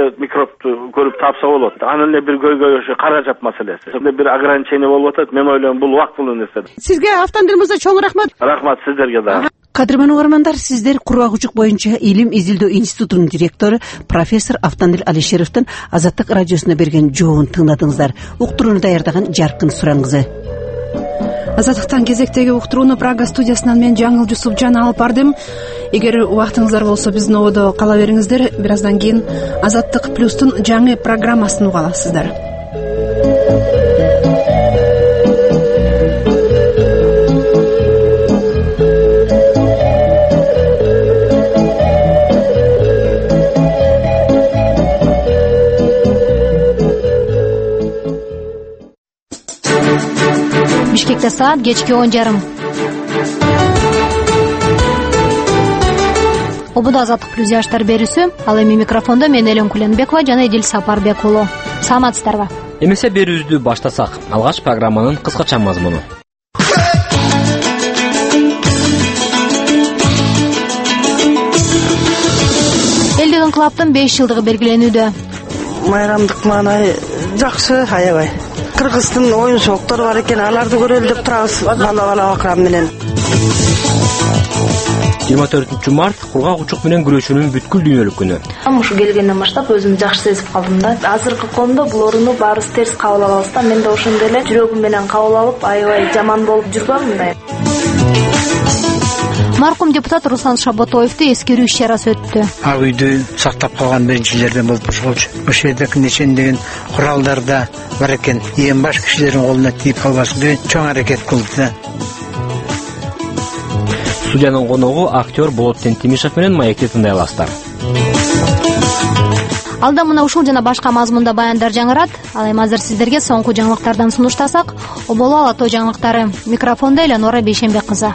жоопту көрүп тапса болот. Анын эле бир көйгөйү каражат маселеси. Бир ограничение болуп атат. Мен ойлойм бул убактылуу нерсе. Сизге Автандил мырза чоң рахмат. Рахмат сиздерге да. Кадырман угармандар, сиздер Кургак боюнча илим изилдөө институтунун директору профессор Автандил Алишеровдун Азаттык радиосуна берген жообун тыңдадыңыздар. Уктурууну даярдаган Жаркын Сураңгызы. Азаттыктан кезектеги уктурууну Прага студиясынан мен Жаңыл Жусупжан алып бардым. Эгер убактыңыздар болсо биздин ободо кала бериңиздер. Бир аздан кийин Азаттык плюстун жаңы программасын уга аласыздар. Бишкекте саат кечки 10:30. Ободо Азаттык плюс жаштар берүүсү. Ал эми микрофондо мен Элен Куленбекова жана Эдил Сапарбек уулу. Саламатсыздарбы? Эмесе берүүбүздү баштасак, алгач программанын кыскача мазмуну. Элдик инкылаптын 5 жылдыгы белгиленүүдө. Майрамдык маанай жакшы, аябай. Кыргыздын оюн сооктору бар экен, аларды көрөлү деп турабыз бала акырам менен. 24-март кургак учук менен күрөшүүнүн бүткүл дүйнөлүк күнү. Ушу келгенден баштап өзүмдү жакшы сезип калдым да. Азыркы коомдо бул орунду баарыбыз терс кабыл алабыз да. Мен да ошондой эле жүрөгүм менен кабыл алып, аябай жаман болуп жүрбөм мындай. Маркум депутат Руслан Шаботоевду эскерүү иш-чарасы өттү. Ак үйдү сактап калган биринчилерден болуп ошолчу. Ошол жерде нечендеген куралдар да бар экен. Эң баш кишилердин колуна тийип калбасын деп чоң аракет кылды да. Студиянын коногу актер Болот Тентимишев менен маекти тыңдай аласыздар. Алда мына ушул жана башка мазмунда баяндар жаңырат. Ал эми азыр сиздерге соңку жаңылыктардан сунуштасак, оболу ала тоо жаңылыктары. Микрофондо Эленора Бейшенбек кызы.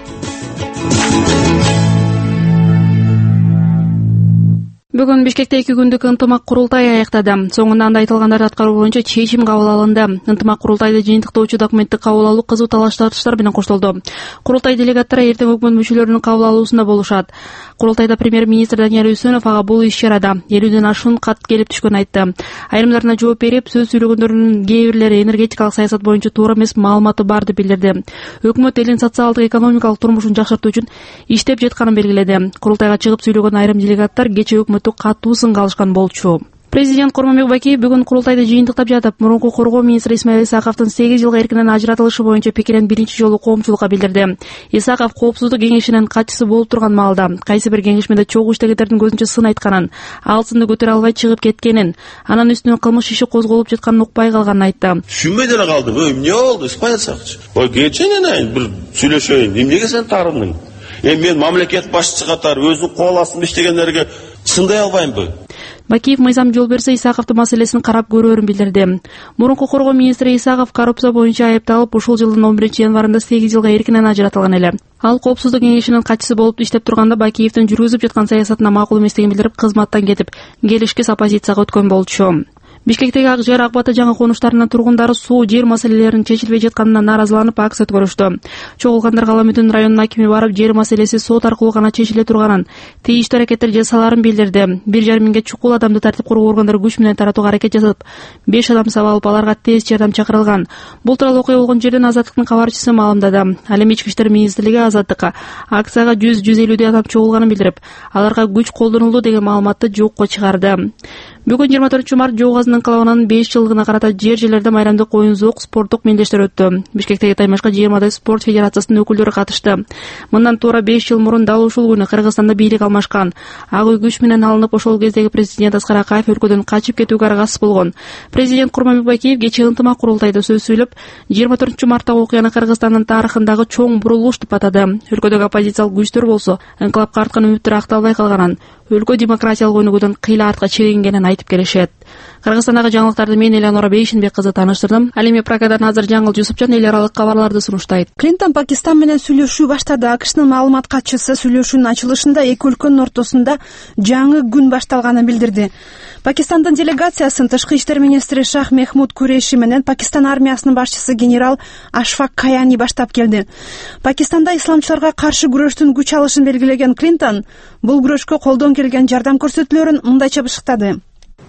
Бүгүн Бишкекте 2 күндүк ынтымак курултай аяктады. Соңунда анда айтылгандарды аткаруу боюнча чечим кабыл алынды. Ынтымак курултайды жыйынтыктоочу документти кабыл алуу кызуу талаш-тартыштар менен коштолду. Курултай делегаттары эртең өкмөт мүчөлөрүнүн кабыл алуусунда болушат. Курултайда премьер-министр Данияр Үсөнов ага бул иш-чарада 50ден ашуун кат келип түшкөнүн айтты. Айрымдарына жооп берип, сөз сүйлөгөндөрдүн кээ бирлери энергетикалык саясат боюнча туура эмес маалыматы бар деп билдирди. Өкмөт элдин социалдык экономикалык турмушун жакшыртуу үчүн иштеп жатканын белгиледи. Курултайга чыгып сүйлөгөн айрым делегаттар кечээ өкмөттү катуу сынга алышкан болчу. Президент Курманбек Бакиев бүгүн курултайды жыйынтыктап жатып, мурунку коргоо министри Исмаил Исаковдун 8 жылга эркинен ажыратылышы боюнча пикирин биринчи жолу коомчулукка билдирди. Исаков коопсуздук кеңешинин катчысы болуп турган маалда кайсы бир кеңешмеде чогуу иштегендердин көзүнчө сын айтканын, ал сынды көтөрө албай чыгып кеткенин, анан үстүнөн кылмыш иши козголуп жатканын укпай калганын айтты. Түшүнбөй деле калдым. Эмне болду? Исмаил Исакович. Кечен бир сүйлөшөйүн. Эмнеге сен тарындың? Мен мамлекет башчысы катары өзүнүн кол астында иштегендерге сындай албаймбы? Бакиев мыйзам жол берсе Исаковдун маселесин карап көрөөрүн билдирди. Мурунку коргоо министри Исаков коррупция боюнча айыпталып, ушул жылдын 11-январында 8 жылга эркинен ажыратылган эле. Ал коопсуздук кеңешинин катчысы болуп иштеп турганда Бакиевдин жүргүзүп жаткан саясатына макул эместигин билдирип, кызматтан кетип, келишкис оппозицияга өткөн болчу. Бишкектеги Ак жер, Ак Бата жаңы конуштарынын тургундары суу, жер маселелеринин чечилбей жатканына нааразыланып акция өткөрүштү. Чогулгандар Кала Мүтүн районунун акими барып, жер маселеси сот аркылуу гана чечиле турганын, тийиштүү аракеттер жасаларын билдирди. 1,5 миңге чукул адамды тартип куруу органдары күч менен таратууга аракет жасап, 5 адам сабалып, аларга тез жардам чакырылган. Бул тууралуу окуя болгон жерден Азаттыктын кабарчысы маалымдады. Ал эми Ички иштер министрлиги Азаттыкка акцияга 100-150 адам чогулганын билдирип, аларга күч колдонулду деген маалыматты жокко чыгарды. Бүгүн 24-март Жоогазын инкылабынын 5 жылдыгына карата жерлерде майрамдык оюн-зоок спорттук мелдештер өттү. Бишкектеги таймашка 20 спорт федерациясынын өкүлдөрү катышты. Мындан туура 5 жыл мурун дал ушул күнү Кыргызстанда бийлик алмашкан. Ак үй күч менен алынып, ошол кездеги президент Аскар Акаев өлкөдөн качып кетүүгө аргасыз болгон. Президент Курманбек Бакиев кечээ ынтымак курултайда сөз сүйлөп, 24-марттагы окуяны Кыргызстандын тарыхындагы чоң бурулуш деп атады. Өлкөдөгү оппозициялык күчтөр болсо, инкылапка арткан үмүттөр акталбай калганын, өлкө демократиялык өнүгүүдөн кыйла артка чегингенин айтып келишет. Кыргызстандагы жаңылыктарды мен Эленора Бейшенбек кызы таныштырдым. Ал эми Прагадан азыр Жаңыл Жусупжан эл аралык кабарларды сунуштайт. Клинтон Пакистан менен сүйлөшүү баштады. АКШнын маалымат катчысы сүйлөшүүнүн ачылышында эки өлкөнүн ортосунда жаңы күн башталганын билдирди. Пакистандын делегациясын тышкы иштер министри Шах Мехмуд Куреши менен Пакистан армиясынын башчысы генерал Ашфак Каяни баштап келди. Пакистанда исламчыларга каршы күрөштүн күч алышын белгилеген Клинтон бул күрөшкө колдон келген жардам көрсөтүүлөрүн мындайча бышыктады.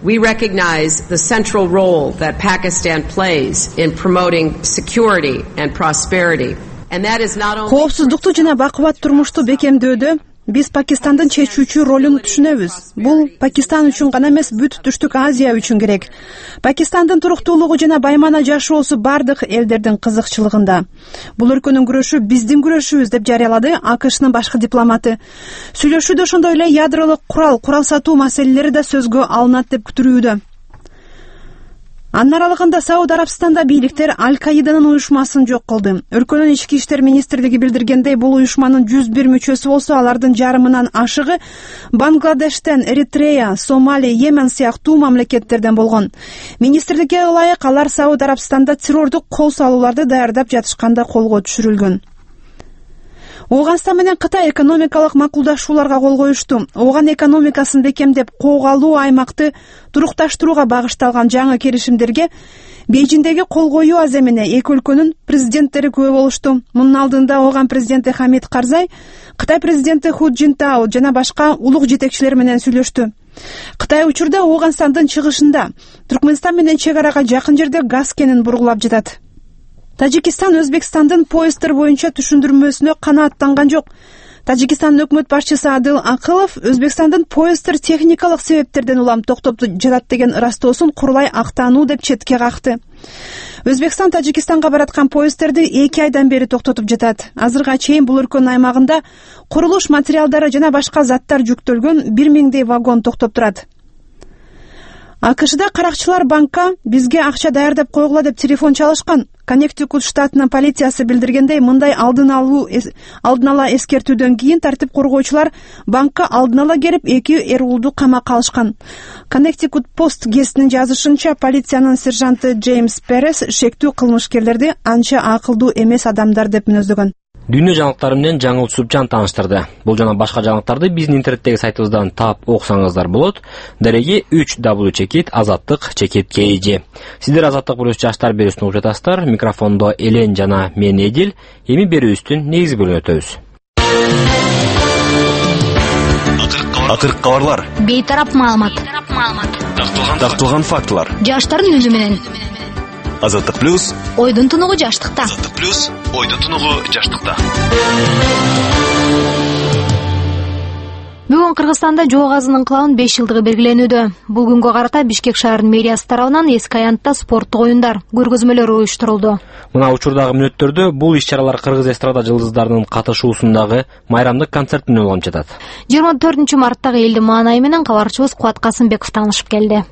We recognize the central role that Pakistan plays in promoting security and prosperity. And that is not only Коопсуздукту жана бакубат турмушту бекемдөөдө биз Пакистандын чечүүчү ролун түшүнөбүз. Бул Пакистан үчүн гана эмес, бүт Түштүк Азия үчүн керек. Пакистандын туруктуулугу жана баймана жашоосу бардык элдердин кызыкчылыгында. Бул өлкөнүн күрөшү биздин күрөшүбүз деп жарыялады АКШнын башкы дипломаты. Сүйлөшүүдө ошондой эле ядролук курал сатуу маселелери да сөзгө алынат деп күтүлүүдө. Анын аралыгында Сауд Арабстанда бийликтер Аль-Каиданын уюшмасын жок кылды. Өлкөнүн ички иштер министрлиги билдиргендей, бул уюшманын 101 мүчөсү болсо, алардын жарымынан ашыгы Бангладештен, Эритрея, Сомали, Йемен сыяктуу мамлекеттерден болгон. Министрликке ылайык алар Сауд Арабстанда террордук кол салууларды даярдап жатышканда колго түшүрүлгөн. Ооганстан менен Кытай экономикалык макулдашууларга кол коюшту. Ооган экономикасын бекемдеп, коогалуу аймакты турукташтырууга багышталган жаңы келишимдерге Бейжиндеги кол коюу аземине эки өлкөнүн президенттери күбө болушту. Мунун алдында Ооган президенти Хамид Карзай, Кытай президенти Ху Цзинтао жана башка улуг жетекчилер менен сүйлөштү. Кытай учурда Ооганстандын чыгышында Түркмөнстан менен чек арага жакын жерде газ кенин бургулап жатат. Тажикистан Өзбекстандын поездтер боюнча түшүндүрмөсүнө канааттанган жок. Тажикстандын өкмөт башчысы Адыл Акылов Өзбекстандын поездтер техникалык себептерден улам токтоп жатат деген ырастоосун курулай актануу деп четке какты. Өзбекстан Тажикистанга бараткан поездтерди 2 айдан бери токтотуп жатат. Азырга чейин бул өлкөнүн аймагында курулуш материалдары жана башка заттар жүктөлгөн 1000 вагон токтоп турат. АКШда каракчылар банкка бизге акча даярдап койгула деп телефон чалышкан. Коннектикут штатынын полициясы билдиргендей, мындай алдын ала эскертүүдөн кийин тартип коргоочулар банкка алдын ала келип 2 уулду камакка алышкан. Коннектикут пост гезитинин жазышынча, полициянын сержанты Джеймс Перес шектүү кылмышкерлерди анча акылдуу эмес адамдар деп мүнөздөгөн. Дүйнө жаңылыктары менен жаңыл Субжан тааныштырды. Бул жана башка жаңылыктарды биздин интернеттеги сайтыбыздан таап окусаңыздар болот. Дареги 3w@azattyk.kg. Сиздер Азаттык плюс жаштар берүүсүн угуп жатасыздар. Микрофондо Элен жана мен Эдил. Эми берүүбүздүн негизги бөлүгүнө өтөбүз. Акыркы кабарлар. Бейтарап маалымат. Такталган фактылар. Жаштардын үнү менен. Азаттык плюс. Ойдун тунугу жаштыкта. Азаттык плюс. Ойдун тунугу жаштыкта. Бүгүн Кыргызстанда жоо газынын кылабын 5 жылдыгы белгиленүүдө. Бул күнгө карата Бишкек шаарынын мэриясы тарабынан эски аянтта спорттук оюндар, көргөзмөлөр уюштурулду. Мына учурдагы мүнөттөрдө бул иш-чаралар кыргыз эстрада жылдыздарынын катышуусундагы майрамдык концерт менен уланып жатат. 24 марттагы элдин маанайы менен кабарчыбыз Кубат Касымбеков таанышып келди.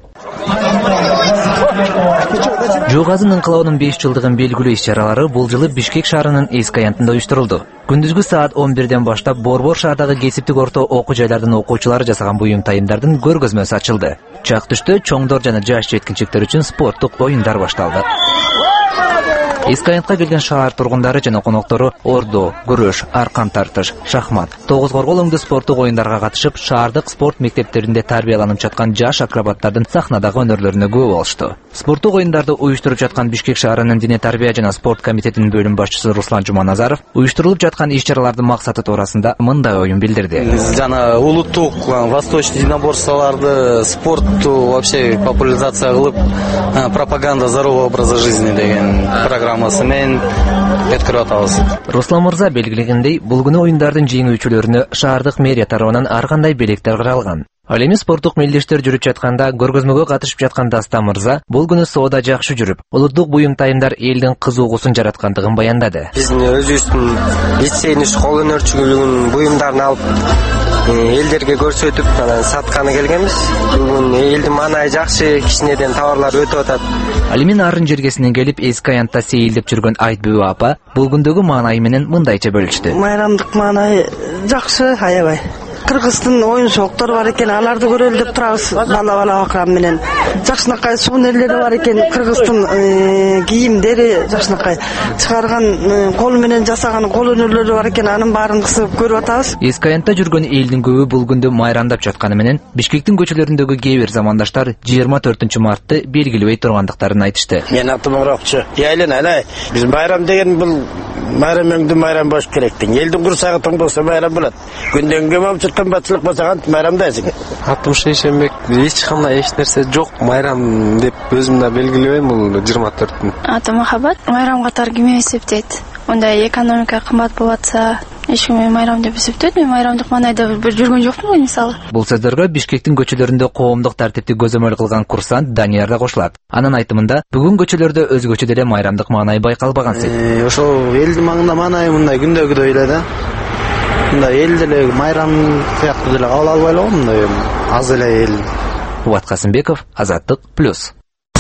Жоо газынын ынкылабынын 5 жылдыгын белгилүү иш-чаралары бул жылы Бишкек шаарынын эски аянтында уюштурулду. Күндүзгү саат 11ден баштап Борбор шаардагы кесиптик орто окуу жайлардын окуучулары жасаган буюм тайымдардын көргөзмөсү ачылды. Чак түштө чоңдор жана жаш жеткинчектер үчүн спорттук оюндар башталды. Эски аянтка келген шаар тургундары жана коноктору ордо, күрөш, аркан тартыш, шахмат, тогуз коргол өңдүү спорттук оюндарга катышып, шаардык спорт мектептеринде тарбияланып жаткан жаш акробаттардын сахнадагы өнөрлөрүнө күбө болушту. Спорттук оюндарды уюштуруп жаткан Бишкек шаарынын Дине тарбия жана спорт комитетинин бөлүм башчысы Руслан Жуманазаров уюштурулуп жаткан иш-чаралардын максаты туурасында мындай оюн билдирди. Жана улуттук восточный единоборстволорду, спортту вообще популяризация кылып, пропаганда здорового образа жизни деген программасы менен өткөрүп атабыз. Руслан мырза белгилегендей, бул күнү оюндардын жеңүүчүлөрүнө шаардык мэрия тарабынан ар кандай белектер каралган. Ал эми спорттук мелдештер жүрүп жатканда, көргөзмөгө катышып жаткан Даста мырза бул күнү соода жакшы жүрүп, улуттук буюм тайымдар элдин кызыгуусун жараткандыгын баяндады. Биздин өзүбүздүн лицейниш кол өнөрчүлүгүнүн буюмдарын алып элдерге көрсөтүп, сатканы келгенбиз. Бүгүн элдин маанайы жакшы, кичинеден товарлар өтүп атат. Ал эми нарын жергесинен келип эски аянтта сейилдеп жүргөн Айтбүбү апа бул күндөгү маанайы менен мындайча бөлүштү. Майрамдык маанайы жакшы, аябай. Кыргыздын оюн сооктору бар экен, аларды көрөлү деп турабыз бала акырам менен. Жакшынакай сувенирлери бар экен, кыргыздын кийимдери жакшынакай чыгарган кол менен жасаган кол өнөрлөрү бар экен, анын баарын кысып көрүп атабыз. Эски аянтта жүргөн элдин көбү бул күндү майрамдап жатканы менен Бишкектин көчөлөрүндөгү кээ бир замандаштар 24 мартты белгилебей тургандыктарын айтышты. Мен атым Орокчу. Элен алай, биз майрам деген бул майрамыңды майрам болуш керектиң. Элдин курсагы болсо майрам болот. Күндөн күнгө момчут кымбатчылык болсо майрамдайсың. Атым Шейшенбек. Эч кандай эч нерсе жок. Майрам деп өзүм да белгилебейм бул 24-күн. Атым Махаббат. Майрам катары ким эсептейт? Ондай экономика кымбат болуп атса, эч ким майрам деп эсептейт. Мен майрамдык маанайда бир жүргөн жокмун мисалы. Бул сөздөргө Бишкектин көчөлөрүндө коомдук тартипти көзөмөл кылган курсант Данияр да кошулат. Анын айтымында, бүгүн көчөлөрдө өзгөчө деле майрамдык маанай байкалбаган секилди. Ошол элдин маңында маанай мындай күндөгүдөй эле да. Мындай эл деле майрам сыяктуу деле кабыл албай эле мындай аз эле эл. Убат Касымбеков, Азаттык плюс.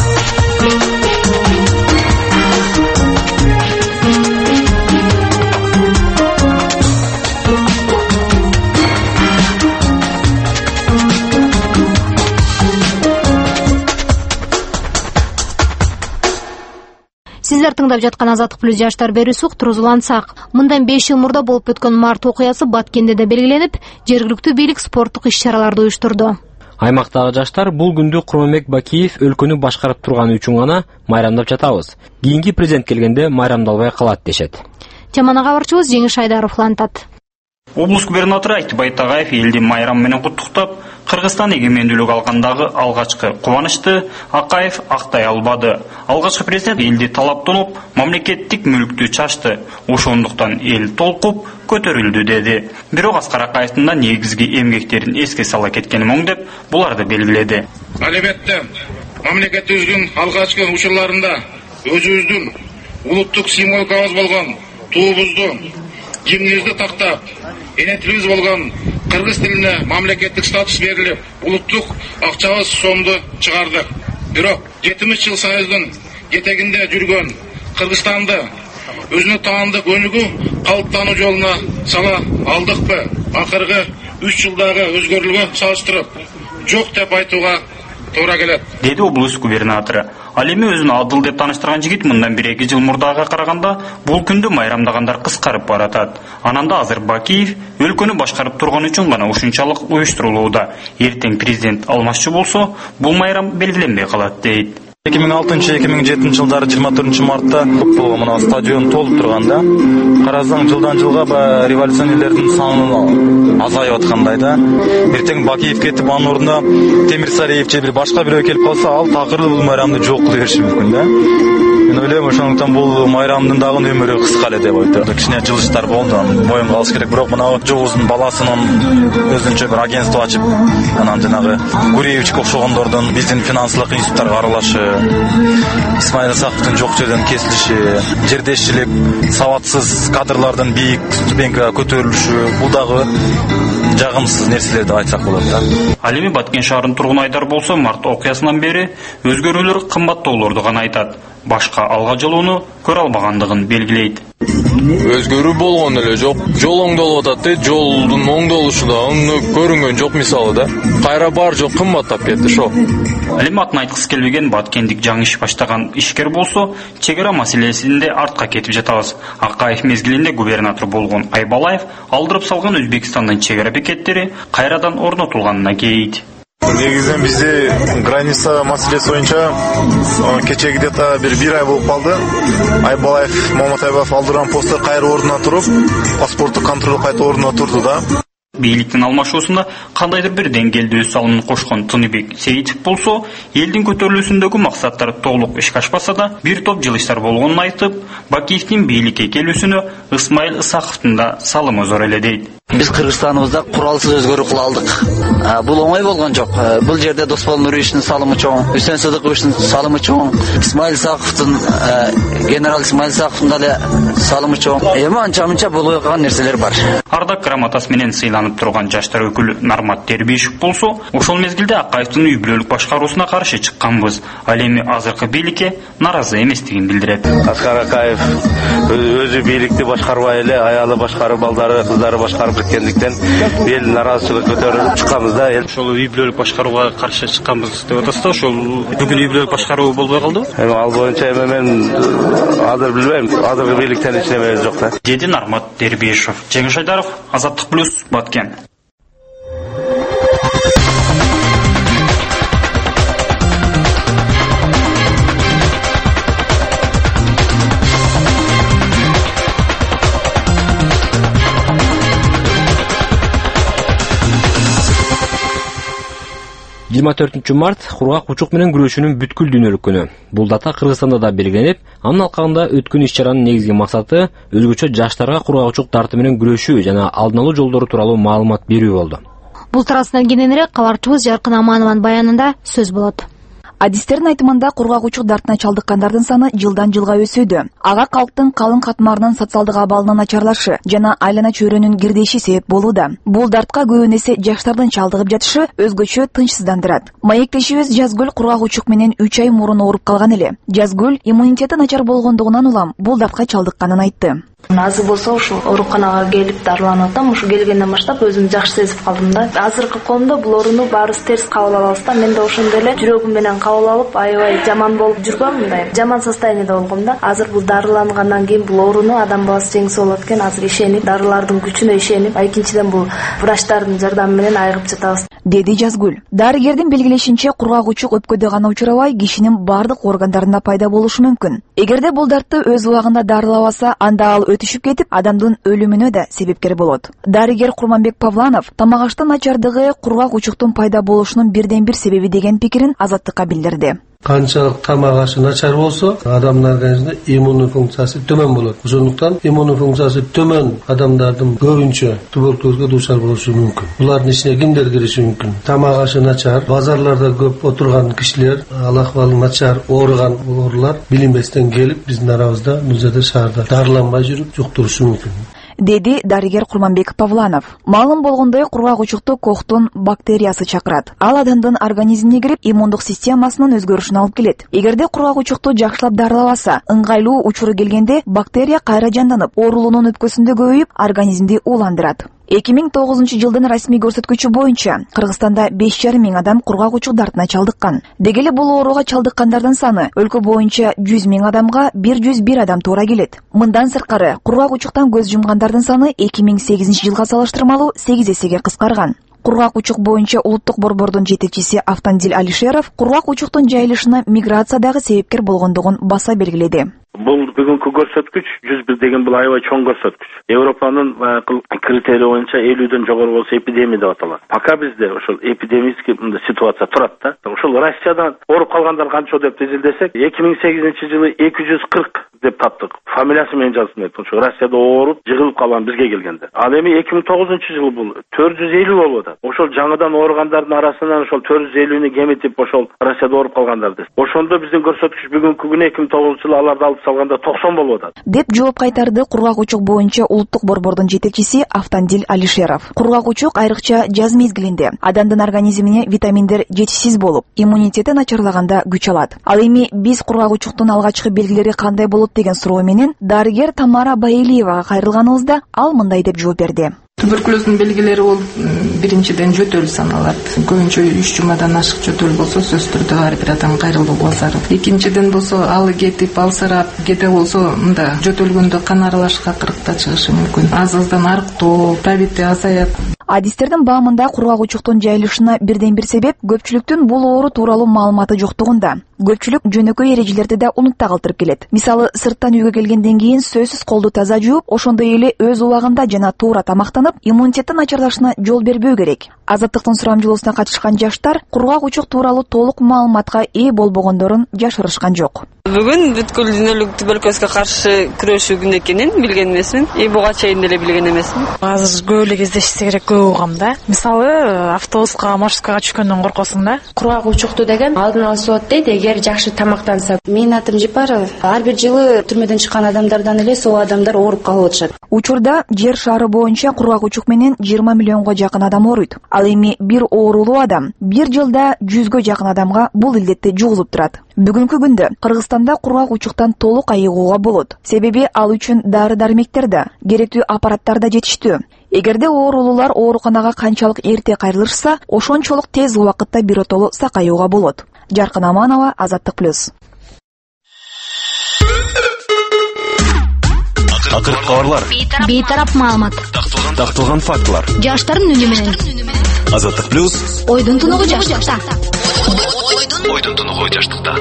Сиздер тыңдап жаткан Азаттык плюс жаштар берүүсү уктурулансак. Мындан 5 жыл мурда болуп өткөн март окуясы Баткенде да белгиленип, жергиликтүү бийлик спорттук иш-чараларды уюштурду. Аймактагы жаштар бул күндү Курманбек Бакиев өлкөнү башкарып турганы үчүн гана майрамдап жатабыз. Кийинки президент келгенде майрамдалбай калат дешет. Теманы кабарчыбыз Жеңиш Айдаров улантат. Облус губернатору Айтыбай Тагаев элди майрам менен куттуктап, Кыргызстан эгемендүүлүк алгандагы алгачкы кубанычты Акаев актай албады. Алгачкы президент элди талаптанып, мамлекеттик мүлктү чачты. Ошондуктан эл толкуп, көтөрүлдү деди. Бирок Аскар Акаевдин да негизги эмгектерин эске сала кеткени моң деп, буларды белгиледи. Албетте, мамлекетибиздин алгачкы учурларында өзүбүздүн улуттук символикабыз болгон туубузду, гимнибизди тактап, энетибиз болгон кыргыз тилине мамлекеттик статус берилип, улуттук акчабыз сомду чыгардык. Бирок 70 жыл Союздун жетегинде жүргөн Кыргызстанды өзүнө таандык өнүгүү калыптануу жолуна сала алдыкпы? Акыркы 3 жылдагы өзгөрүүлгө салыштырып, жок деп айтууга туура келет, деди облус губернатору. Ал эми өзүн адыл деп тааныштырган жигит мындан 1-2 жыл мурдага караганда бул күндү майрамдагандар кыскарып баратат. Ананда азыр Бакиев өлкөнү башкарып турган үчүн гана ушунчалык уюштурулууда. Эртең президент алмашчы болсо, бул майрам белгиленбей калат дейт. 2006-2007 жылдары 24 мартта мына стадион толуп турганда, карасаң жылдан жылга революционерлердин саны азайып аткандай да. Эртең Бакиев кетип, анын ордуна Темирсариев же бир башка бирөө келип калса, ал такыр бул майрамды жок кыла бериши мүмкүн да. Мен ойлойм, ошондуктан бул майрамдын дагы өмүрү кыска эле деп ойдум. Кичине жылыштар болду, моюнга алыш керек. Бирок мына Жогуздун баласынын өзүнчө бир агентство ачып, анан жанагы Гуреевич окшогондордун биздин финансылык институттарга аралашы, Исмаил Исаковдун жок жерден кесилиши, жердешчилик, сабатсыз кадрлардын бийик ступенькага көтөрүлүшү, бул дагы жагымсыз нерселер деп айтсак болот да. Ал эми Баткен шаарынын тургуну Айдар болсо, март окуясынан бери өзгөрүүлөр кымбаттоолорду гана айтат. Башка алга жолууну көрө албагандыгын белгилейт. Өзгөрүү болгон эле жок. Жол оңдолуп атат, жолдун оңдолушу да көрүнгөн жок мисалы да. Кайра бар жок кымбаттап кетти шо. Ал эми атын айткысы келбеген Баткендик жаңы иш баштаган ишкер болсо, чегара маселесинде артка кетип жатабыз. Акаев мезгилинде губернатор болгон Айбалаев алдырып салган Өзбекстандын чегара бекеттери кайрадан орнотулганына кейит. Негизинен бизде граница маселеси боюнча кече где-то бир ай болуп калды. Айбалаев, Момат Айбалаев алдырган посттор кайра ордуна туруп, паспорттук контроль кайта ордуна турду да. Бийликтин алмашуусунда кандайдыр бир деңгээлде өз салымын кошкон Тыныбек Сейитов болсо, элдин көтөрүлүүсүндөгү максаттары толук ишке ашпаса да, бир топ жылыштар болгонун айтып, Бакиевдин бийликке келүүсүнө Исмаил Исаковдун да салымы зор эле дейт. Биз Кыргызстаныбызда куралсыз өзгөрүү кыла алдык. Бул оңой болгон жок. Бул жерде Доспол Нуришевдин салымы чоң, Үсен Сыдыковичтин салымы чоң, Исмаил Исаковдун генерал Исмаил Исаковдун да салымы чоң. Эми анча-мынча болуп аткан нерселер бар. Ардак грамотасы менен сыйланып турган жаштар өкүлү Нармат Тербишев болсо, ошол мезгилде Акаевдин үй бүлөлүк башкаруусуна каршы чыкканбыз. Ал эми азыркы бийликке наразы эместигин билдирет. Аскар Акаев өзү бийликти башкарбай эле, аялы башкарып, балдары, кыздары башкарып кеткендиктен эл наразычылык көтөрүп чыкканбыз да. Ошол үй бүлөлүк башкарууга каршы чыкканбыз деп атасыз да, ошол бүгүн үй бүлөлүк башкаруу болбой калдыбы? Эми ал боюнча мен азыр билбейм, азыркы бийликтен эч неме жок да. Деди Нармат Тербишев. Жеңиш Айдаров, Азаттык плюс, Баткен. 24 март кургак учук менен күрөшүүнүн бүткүл дүйнөлүк күнү. Бул дата Кыргызстанда да белгиленип, анын алкагында өткөн иш-чаранын негизги максаты өзгөчө жаштарга кургак учук дарты менен күрөшүү жана алдын алуу жолдору тууралуу маалымат берүү болду. Бул туурасынан кененирээк кабарчыбыз Жаркын Аманованын баянында сөз болот. Адистердин айтымында кургак учук дартына чалдыккандардын саны жылдан жылга өсүүдө. Ага калктын калың катмарынын социалдык абалынын начарлашы жана айлана чөйрөнүн кирдеши себеп болууда. Бул дартка көбүн эсе жаштардын чалдыгып жатышы өзгөчө тынчсыздандырат. Маектешибиз Жазгүл кургак учук менен 3 ай мурун ооруп калган эле. Жазгүл иммунитети начар болгондугунан улам бул дартка чалдыкканын айтты. Азыр болсо ушул ооруканага келип дарыланып атам. Ушу келгенден баштап өзүмдү жакшы сезип калдым да. Азыркы коомдо бул ооруну баарыбыз терс кабыл алабыз да. Мен да ошондой эле жүрөгүм менен кабыл алып, аябай жаман болуп жүргөм, мындай жаман состояниеде болгом да. Азыр бул дарылангандан кийин бул ооруну адам баласы жеңсе болот экен. Азыр ишенип, дарылардын күчүнө ишенип, экинчиден бул врачтардын жардамы менен айыгып жатабыз, деди Жазгүл. Дарыгердин белгилешинче, кургак учук өпкөдө гана учурабай, кишинин бардык органдарында пайда болушу мүмкүн. Эгерде бул дартты өз убагында дарылабаса, анда ал өтүшүп кетип, адамдын өлүмүнө да себепкер болот. Дарыгер Курманбек Павланов тамак аштын начардыгы кургак учуктун пайда болушунун бирден бир себеби деген пикирин Азаттыкка билдирди. Канчалык тамак ашы начар болсо, адамдын организминде иммундук функциясы төмөн болот. Ошондуктан иммундук функциясы төмөн адамдардын көбүнчө туберкулезге дуушар болушу мүмкүн. Булардын ичине кимдер кириши мүмкүн? Тамак ашы начар, базарларда көп отурган кишилер, ал акыбалы начар ооруган оорулар билинбестен келип, биздин арабызда бул жерде шаарда дарыланбай жүрүп жуктурушу мүмкүн, деди дарыгер Курманбек Павланов. Маалым болгондой, кургак учукту коктун бактериясы чакырат. Ал адамдын организмине кирип, иммундук системасынын өзгөрүшүнө алып келет. Эгерде кургак учукту жакшылап дарылабаса, ыңгайлуу учуру келгенде бактерия кайра жанданып, оорулуунун өпкөсүндө көбөйүп, организмди ууландырат. 2009 жылдын расмий көрсөткүчү боюнча Кыргызстанда 5,5 миң адам кургак учук дартына чалдыккан. Дегеле бул ооруга чалдыккандардын саны өлкө боюнча 100 миң адамга 101 адам туура келет. Мындан сырткары, кургак учуктан көз жумгандардын саны 2008 жылга салыштырмалуу 8 эсеге кыскарган. Кургак учук боюнча улуттук борбордун жетекчиси Автандил Алишеров кургак учуктун жайылышына миграциядагы себепкер болгондугун баса белгиледи. Бул бүгүнкү көрсөткүч 101 деген бул аябай чоң көрсөткүч. Европанын критерии боюнча 50ден жогору болсо эпидемия деп аталат. Пока бизде ошол эпидемический ситуация турат да. Ошол Россиядан ооруп калгандар канча деп изилдесек, 2008 жылы 240 деп таптык. Фамилиясы менен жазылсын деп. Ошо Россияда ооруп, жыгылып калган бизге келгенде. Ал эми 2009 жылы бул 450 болуп атат. Ошол жаңыдан ооругандардын арасынан ошол 450ни кемитип ошол Россияда ооруп калгандар деп. Ошондо биздин көрсөткүч бүгүнкү күнү 2009 жылы аларды алып салганда 90 болуп атат. Деп жооп кайтарды кургак учук боюнча улуттук борбордун жетекчиси Автандил Алишеров. Кургак учук айрыкча жаз мезгилинде адамдын организмине витаминдер жетишсиз болуп, иммунитети начарлаганда күч алат. Ал эми биз кургак учуктун алгачкы белгилери кандай болот деген суроо менен дарыгер Тамара Байелиевага кайрылганыбызда ал мындай деп жооп берди. Туберкулездин белгилери ол биринчиден жөтөл саналат. Көбүнчө 3 жумадан ашык жөтөл болсо сөзсүз түрдө ар бир адам кайрылуу басары. Экинчиден болсо алы кетип алсырап, кээде болсо мында жөтөлгөндө кан аралашка кырыкта чыгышы мүмкүн. Аз-аздан арыктоо, табити азаят. Адистердин баамында кургак учуктун жайылышына бирден бир себеп көпчүлүктүн бул оору тууралуу маалыматы жоктугунда. Көпчүлүк жөнөкөй эрежелерди да унутта калтырып келет. Мисалы, сырттан үйгө келгенден кийин сөзсүз колду таза жууп, ошондой эле өз убагында жана туура тамактанып, иммунитеттин начарлашына жол бербөө керек. Азаттыктын сурамжылоосуна катышкан жаштар кургак учук тууралуу толук маалыматка ээ болбогондорун жашырышкан жок. Бүгүн бүткүл дүйнөлүк туберкулезге каршы күрөшүү күнү экенин билген эмесмин. Буга чейин деле билген эмесмин. Азыр көп эле кездешсе керек, көп угам да. Мисалы, автобуска, маршруткага түшкөндөн коркосуң да. Кургак учукту деген алдын алып болот дейт, эгер жакшы тамактанса. Менин атым Жипар. Ар бир жылы түрмөдөн чыккан адамдардан эле сол адамдар ооруп калып атышат. Учурда жер шары боюнча кургак учук менен 20 миллионго жакын адам ооруйт. Ал эми бир оорулуу адам бир жылда 100гө жакын адамга бул илдетти жугузуп турат. Бүгүнкү күндө Кыргызстанда кургак учуктан толук айыгууга болот. Себеби ал үчүн дары-дармектер да, керектүү аппараттар да жетиштүү. Эгерде оорулуулар ооруканага канчалык эрте кайрылышса, ошончолук тез убакытта биротоло сакаюуга болот. Жаркын Аманова, Азаттык плюс. Акыркы кабарлар. Бейтарап маалымат. Такталган фактылар. Жаштардын үнү менен. Азаттык плюс. Ойдун тунугу жаштыкта. Ойдун тунугу жаштыкта.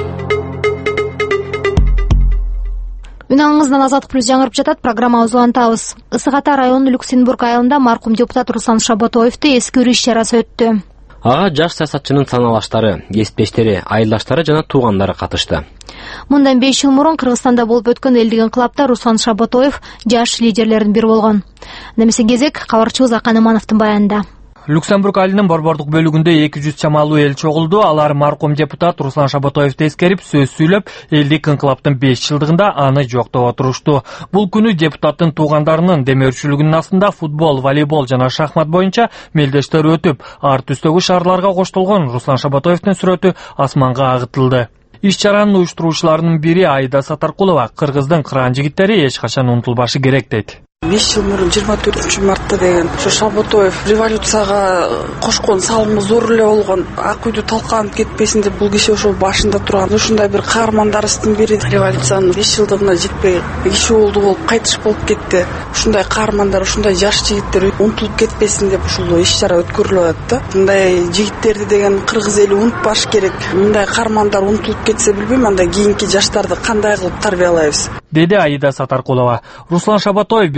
Үн алыңыздан Азаттык плюс жаңырып жатат. Программабызды улантабыз. Ысык Ата районунун Люксембург айылында маркум депутат Руслан Шаботоевди эскерүү иш-чарасы өттү. Ага жаш саясатчынын саналаштары, кесиптештери, айылдаштары жана туугандары катышты. Мындан 5 жыл мурун Кыргызстанда болуп өткөн элдик инкылапта Руслан Шабатоев жаш лидерлердин бири болгон. Немесе кезек кабарчыбыз Акан Имановдун баянында. Люксембург айылынын борбордук бөлүгүндө 200 чамалуу эл чогулду. Алар маркум депутат Руслан Шабатоевди эскерип, сөз сүйлөп, элдик инкылаптын 5 жылдыгында аны жоктоп отурушту. Бул күнү депутаттын туугандарынын демөөрчүлүгүнүн астында футбол, волейбол жана шахмат боюнча мелдештер өтүп, ар түстөгү шаарларга коштолгон Руслан Шабатоевдин сүрөтү асманга агытылды. Иш-чаранын уюштуруучуларынын бири Аида Сатаркулова кыргыздын кыраан жигиттери эч качан унутулбашы керек дейт. 5 жыл мурун 24-мартта деген ошо Шабатоев революцияга кошкон салымы зор эле болгон. Ак үйдү талканып кетпесин деп бул киши ошо башында турган. Ушундай бир каармандарыбыздын бири революциянын 5 жылдыгына жетпей киши болду болуп кайтыш болуп кетти. Ушундай каармандар, ушундай жаш жигиттер унутулуп кетпесин деп ушул иш-чара өткөрүлүп атат да. Мындай жигиттерди деген кыргыз эли унутпаш керек. Мындай каармандар унутулуп кетсе билбейм, анда кийинки жаштарды кандай кылып тарбиялайбыз, деди Аида Сатаркулова. Руслан Шабатоев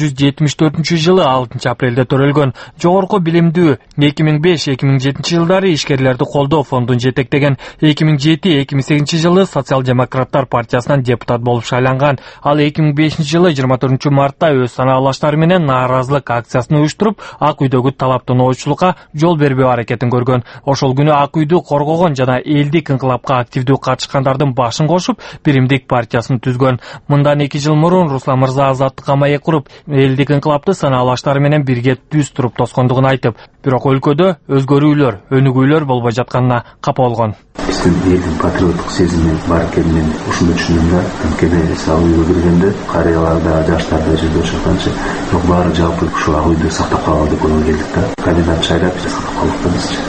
1974 6 апрелде төрөлгөн. Жогорку билимдүү 2005-2007 жылдары ишкерлерди колдоо фондун жетектеген. 2007-2008 жылы Социал-демократтар партиясынан депутат болуп шайланган. Ал 2005 жылы 24 мартта өз санаалаштары менен нааразылык акциясын уюштуруп, Ак үйдөгү талаптануучулукка жол бербөө аракетин көргөн. Ошол күнү Ак үйдү коргогон жана элдик инкылапка активдүү катышкандардын башын кошуп, Биримдик партиясын түзгөн. Мындан 2 жыл мурун Руслан мырза азаттыкка маек куруп, элдик инкылапты санаалаштары менен бирге түз туруп тоскондугун айтып, бирок өлкөдө өзгөрүүлөр, өнүгүүлөр болбой жатканына капа болгон. Элдин патриоттук сезими бар экенин мен ушуну түшүндүм да, анткени Ак үйгө киргенде карыяларда, жаштарда жерде отурганчы, бирок баары жалпы ушу Ак үйдү сактап калалы деп ойлоп келдик да. Комендант шайлап сактап калдык да биз.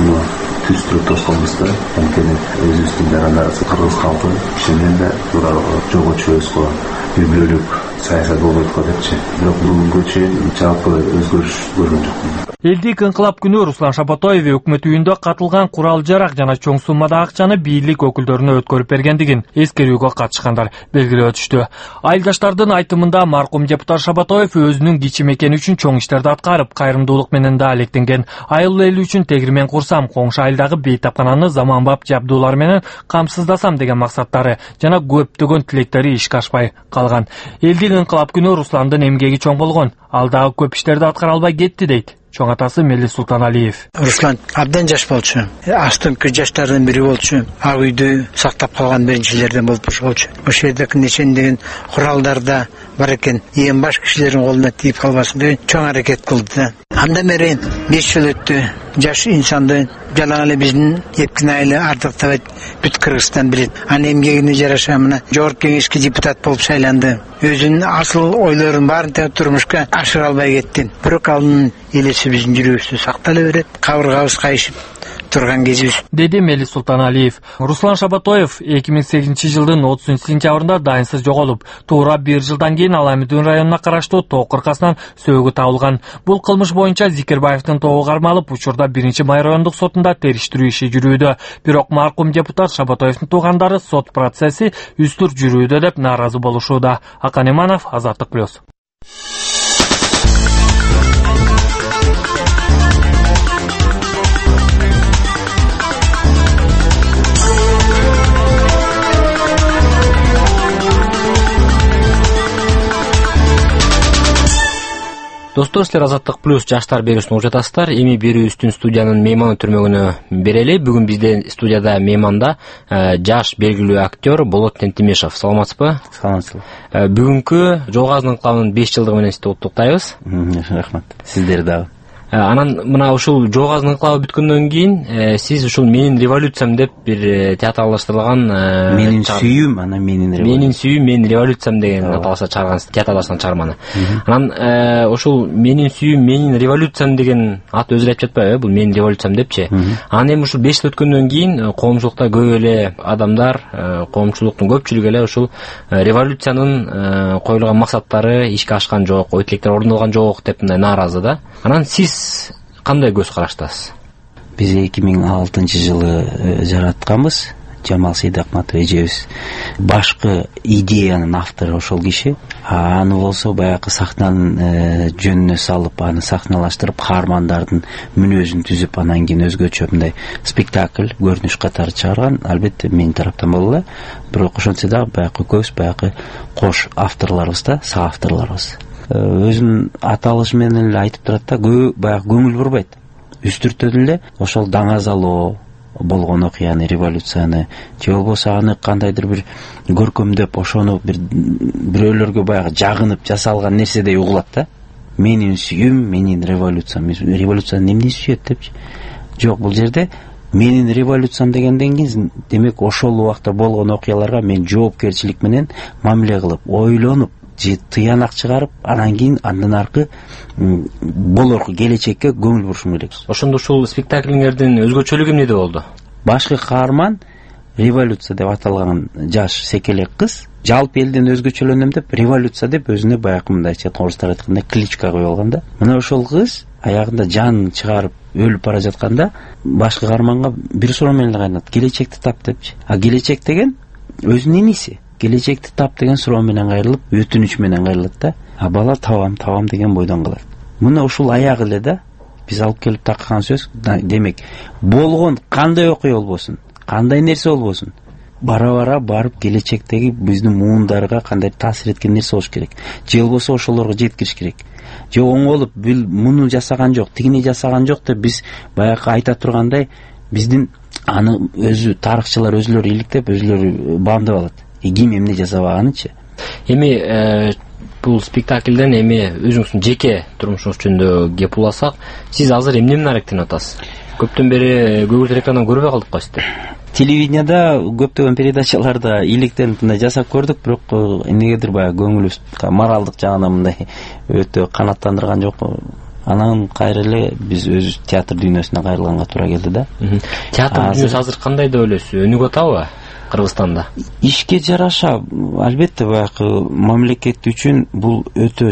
Түз туруп тосконбуз да, анткени өзүбүздүн жарандар кыргыз калкы ишенген да жогочу өз үй-бүлөлүк саясат болбойт го депчи. Бирок бүгүнгө чейин жалпы өзгөрүш көргөн жокмун. Элдик инкылап күнү Руслан Шабатоев өкмөт үйүндө катылган курал-жарак жана чоң суммада акчаны бийлик өкүлдөрүнө өткөрүп бергендигин эскерүүгө катышкандар белгилеп өтүштү. Айылдаштардын айтымында маркум депутат Шабатоев өзүнүн кичи мекени үчүн чоң иштерди аткарып, кайрымдуулук менен да алектенген. Айыл эли үчүн тегирмен курсам, коңшу айылдагы бейтапкананы заманбап жабдуулар менен камсыздасам деген максаттары жана көптөгөн тилектери ишке ашпай калган. Элдик инкылап күнү Русландын эмгеги чоң болгон. Ал дагы көп иштерди аткара албай кетти дейт чоң атасы Мелис Султаналиев. Руслан абдан жаш болчу. Астыңкы жаштардын бири болчу. Ак үйдү сактап калган биринчилерден болуп болчу. Ошол жерде нечен деген куралдар да бар экен. Эң баш кишилердин колуна тийип калбасын деген чоң аракет кылды да. Андан бери 5 жыл өттү. Жаш инсанды жалаң эле биздин эпкин айылы ардыктабайт, бүт Кыргызстан билет. Анын эмгегине жараша мына жогорку кеңешке депутат болуп шайланды. Өзүнүн асыл ойлорун баарын турмушка ашыра албай кетти. Бирок анын элеси биздин жүрөгүбүздө сактала берет. Кабыргабыз кайышып турган кезибиз, деди Мелис Султаналиев. Руслан Шабатоев 2008 жылдын 30 сентябрында дайынсыз жоголуп, туура 1 жылдан кийин Аламидин районуна караштуу Тоо кыркасынан сөөгү табылган. Бул кылмыш боюнча Зикирбаевдин тобу кармалып, учурда 1-май райондук сотунда териштирүү иши жүрүүдө. Бирок маркум депутат Шабатоевдин туугандары сот процесси үстүр жүрүүдө деп нааразы болушууда. Акан Иманов, Азаттык плюс. Достор, силер Азаттык плюс жаштар берүүсүн угуп жатасыздар. Эми берүүбүздүн студиянын мейманы түрмөгүнө берели. Бүгүн бизде студияда мейманда жаш белгилүү актер Болот Тентимишев. Саламатсызбы? Саламатсызбы. Бүгүнкү Жол Газынын инкылабынын 5 жылдыгы менен сизди куттуктайбыз. Рахмат. Сиздер дагы. Анан мына ушул Жол Газынын инкылабы бүткөндөн кийин сиз ушул менин революциям деп бир театрлаштырылган менин сүйүүм, анан менин сүйүүм, менин революциям деген аталышта чыгаргансыз, театрлашкан чыгарманы. Анан ушул менин сүйүүм, менин революциям деген ат өзү айтып жатпайбы? Бул менин революциям депчи. Анан эми ушул 5 жыл өткөндөн кийин коомчулукта көп эле адамдар, коомчулуктун көпчүлүгү эле ушул революциянын коюлган максаттары ишке ашкан жок, ой тилектер орундалган жок деп мындай нааразы да. Анан сиз кандай көз караштасыз? Биз 2006 жылы жаратканбыз Жамал Сейдахматов эжебиз башкы идеянын автору ошол киши. Аны болсо баягы сахнанын жөнүнө салып, аны сахналаштырып, каармандардын мүнөзүн түзүп, анан кийин өзгөчө мындай спектакль, көрүнүш катары чыгарган. Албетте менин тараптан болду, бирок ошентсе дагы баягы экөөбүз баягы кош авторлорубуз да, соавторлорубуз. Өзүнүн аталышы менен эле айтып турат да, баягы көңүл бурбайт. Үстүртөдө эле ошол даңазалоо болгон окуяны, революцияны, же болбосо аны кандайдыр бир көркөмдөп, ошону бирөөлөргө баягы жагынып жасалган нерседей угулат да. Менин сүйүм, менин революциям, революцияны эмне сүйөт депчи. Жок, бул жерде менин революциям дегенден кийин, демек ошол убакта болгон окуяларга мен жоопкерчилик менен мамиле кылып, ойлонуп, же тыянак чыгарып, анан кийин андан аркы болорку келечекке көңүл бурушум керек. Ошондо ушул спектаклиңердин өзгөчөлүгү эмнеде болду? Башкы каарман революция деп аталган жаш секелек кыз жалпы элден өзгөчөлөнөм деп революция деп өзүнө баягы мындайча орустар айткандай кличка коюп алган да. Мына ошол кыз аягында жанын чыгарып өлүп бара жатканда башкы каарманга бир суроо менен кайнат: келечекти тап депчи. А келечек деген өзүнүн иниси. Келечекти тап деген суроо менен кайрылып, өтүнүч менен кайрылат да. А бала табам деген бойдон калат. Мына ушул аяк эле да биз алып келип таккан сөз. Демек, болгон кандай окуя болбосун, кандай нерсе болбосун, бара барып келечектеги биздин муундарга кандай таасир эткен нерсе болуш керек. Же болбосо ошолорго жеткириш керек. Же оңолуп муну жасаган жок, тигини жасаган жок деп биз баягы айта тургандай, биздин аны өзү тарыхчылар өзүлөрү иликтеп, өзүлөрү баамдап алат. Ким эмне жасабаганычы. Эми бул спектакльден эми өзүңүздүн жеке турмушуңуз жөнүндө кеп уласак, сиз азыр эмне менен аракеттенип атасыз? Көптөн бери көгүрт экрандан көрбөй калдык го сизди. Телевиденияда көптөгөн передачаларда иликтенип мындай жасап көрдүк, бирок эмнегедир баягы көңүлүбүз моралдык жагынан мындай өтө канааттандырган жок. Анан кайра эле биз өз театр дүйнөсүнө кайрылганга туура келди да. Театр дүйнөсү азыр кандай деп ойлойсуз? Өнүгүп атабы Кыргызстанда? Ишке жараша, албетте баягы мамлекет үчүн бул өтө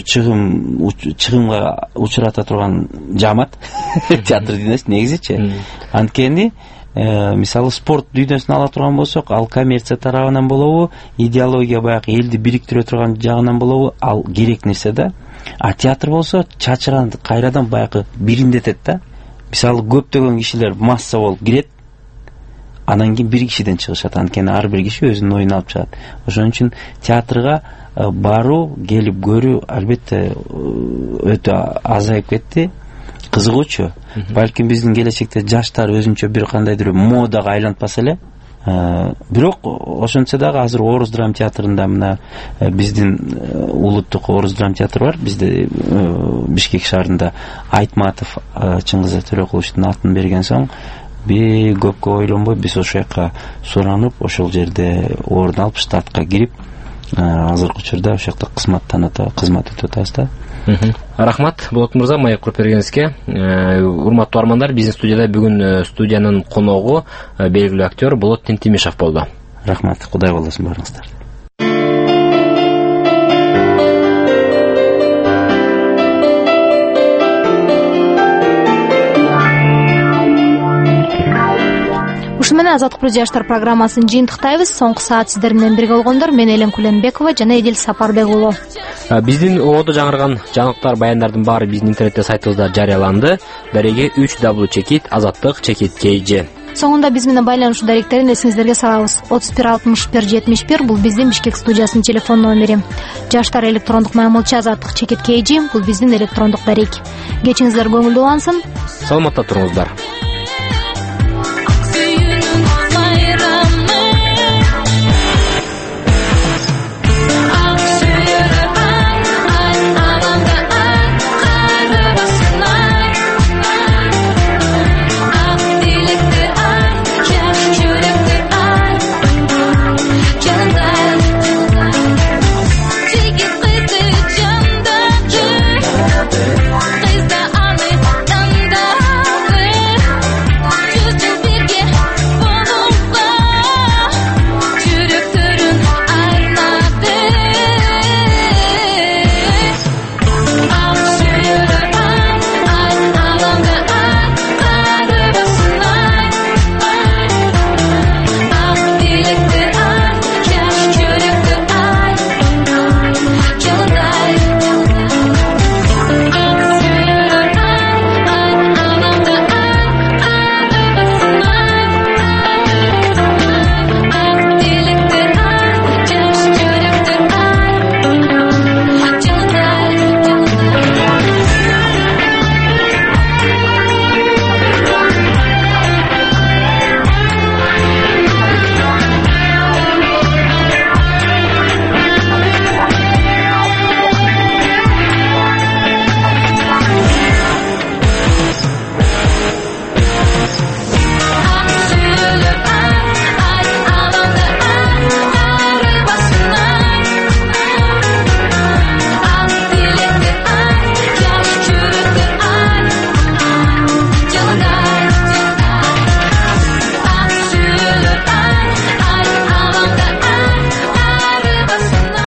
чыгымга учурата турган жаамат. Театр дүйнөсү негизичи. Анткени мисалы спорт дүйнөсүн ала турган болсок, ал коммерция тарабынан болобу, идеология баягы элди бириктире турган жагынан болобу, ал керек нерсе да. А театр болсо чачыранды кайрадан баягы бириндетет да. Мисалы көптөгөн кишилер масса болуп кирет, анан кийин бир кишиден чыгышат. Анткени ар бир киши өзүнүн оюн алып чыгат. Ошон үчүн театрга баруу, келип көрүү албетте өтө азайып кетти. Кызыгуучу. Балким биздин келечекте жаштар өзүнчө бир кандайдыр модага айланпаса эле. Бирок ошончо дагы азыр Орус драма театрында мына биздин улуттук Орус драма театры бар. Бизде Бишкек шаарында Айтматов Чыңгыз Төлөкуловичтун атын берген соң көпкө ойлонбой биз ошол жака суранып, ошол жерде орун алып штатка кирип, азыркы учурда ошол жакта кызмат өтүп атабыз да. Рахмат Болот мырза, маек куруп бергениңизге. Урматтуу армандар, биздин студияда бүгүн студиянын коногу белгилүү актер Болот Тентимишев болду. Рахмат, Кудай болосун барыңыздар. Ушу менен Азаттык плюс жаштар программасын жыйынтыктайбыз. Соңку саат сиздер менен бирге болгондор мен Элен Куленбекова жана Эдил Сапарбек уулу. Биздин ободо жаңырган жаңылыктар, баяндардын баары биздин интернетте сайтыбызда жарыяланды. Дареги 3w.azattik.kj. Соңунда биз менен байланышуу даректерин эсиңиздерге салабыз. 316171 бул биздин Бишкек студиясынын телефон номери. Жаштар электрондук маймылча azattik.kj бул биздин электрондук дарек. Кечиңиздер көңүлдүү улансын. Саламатта туруңуздар.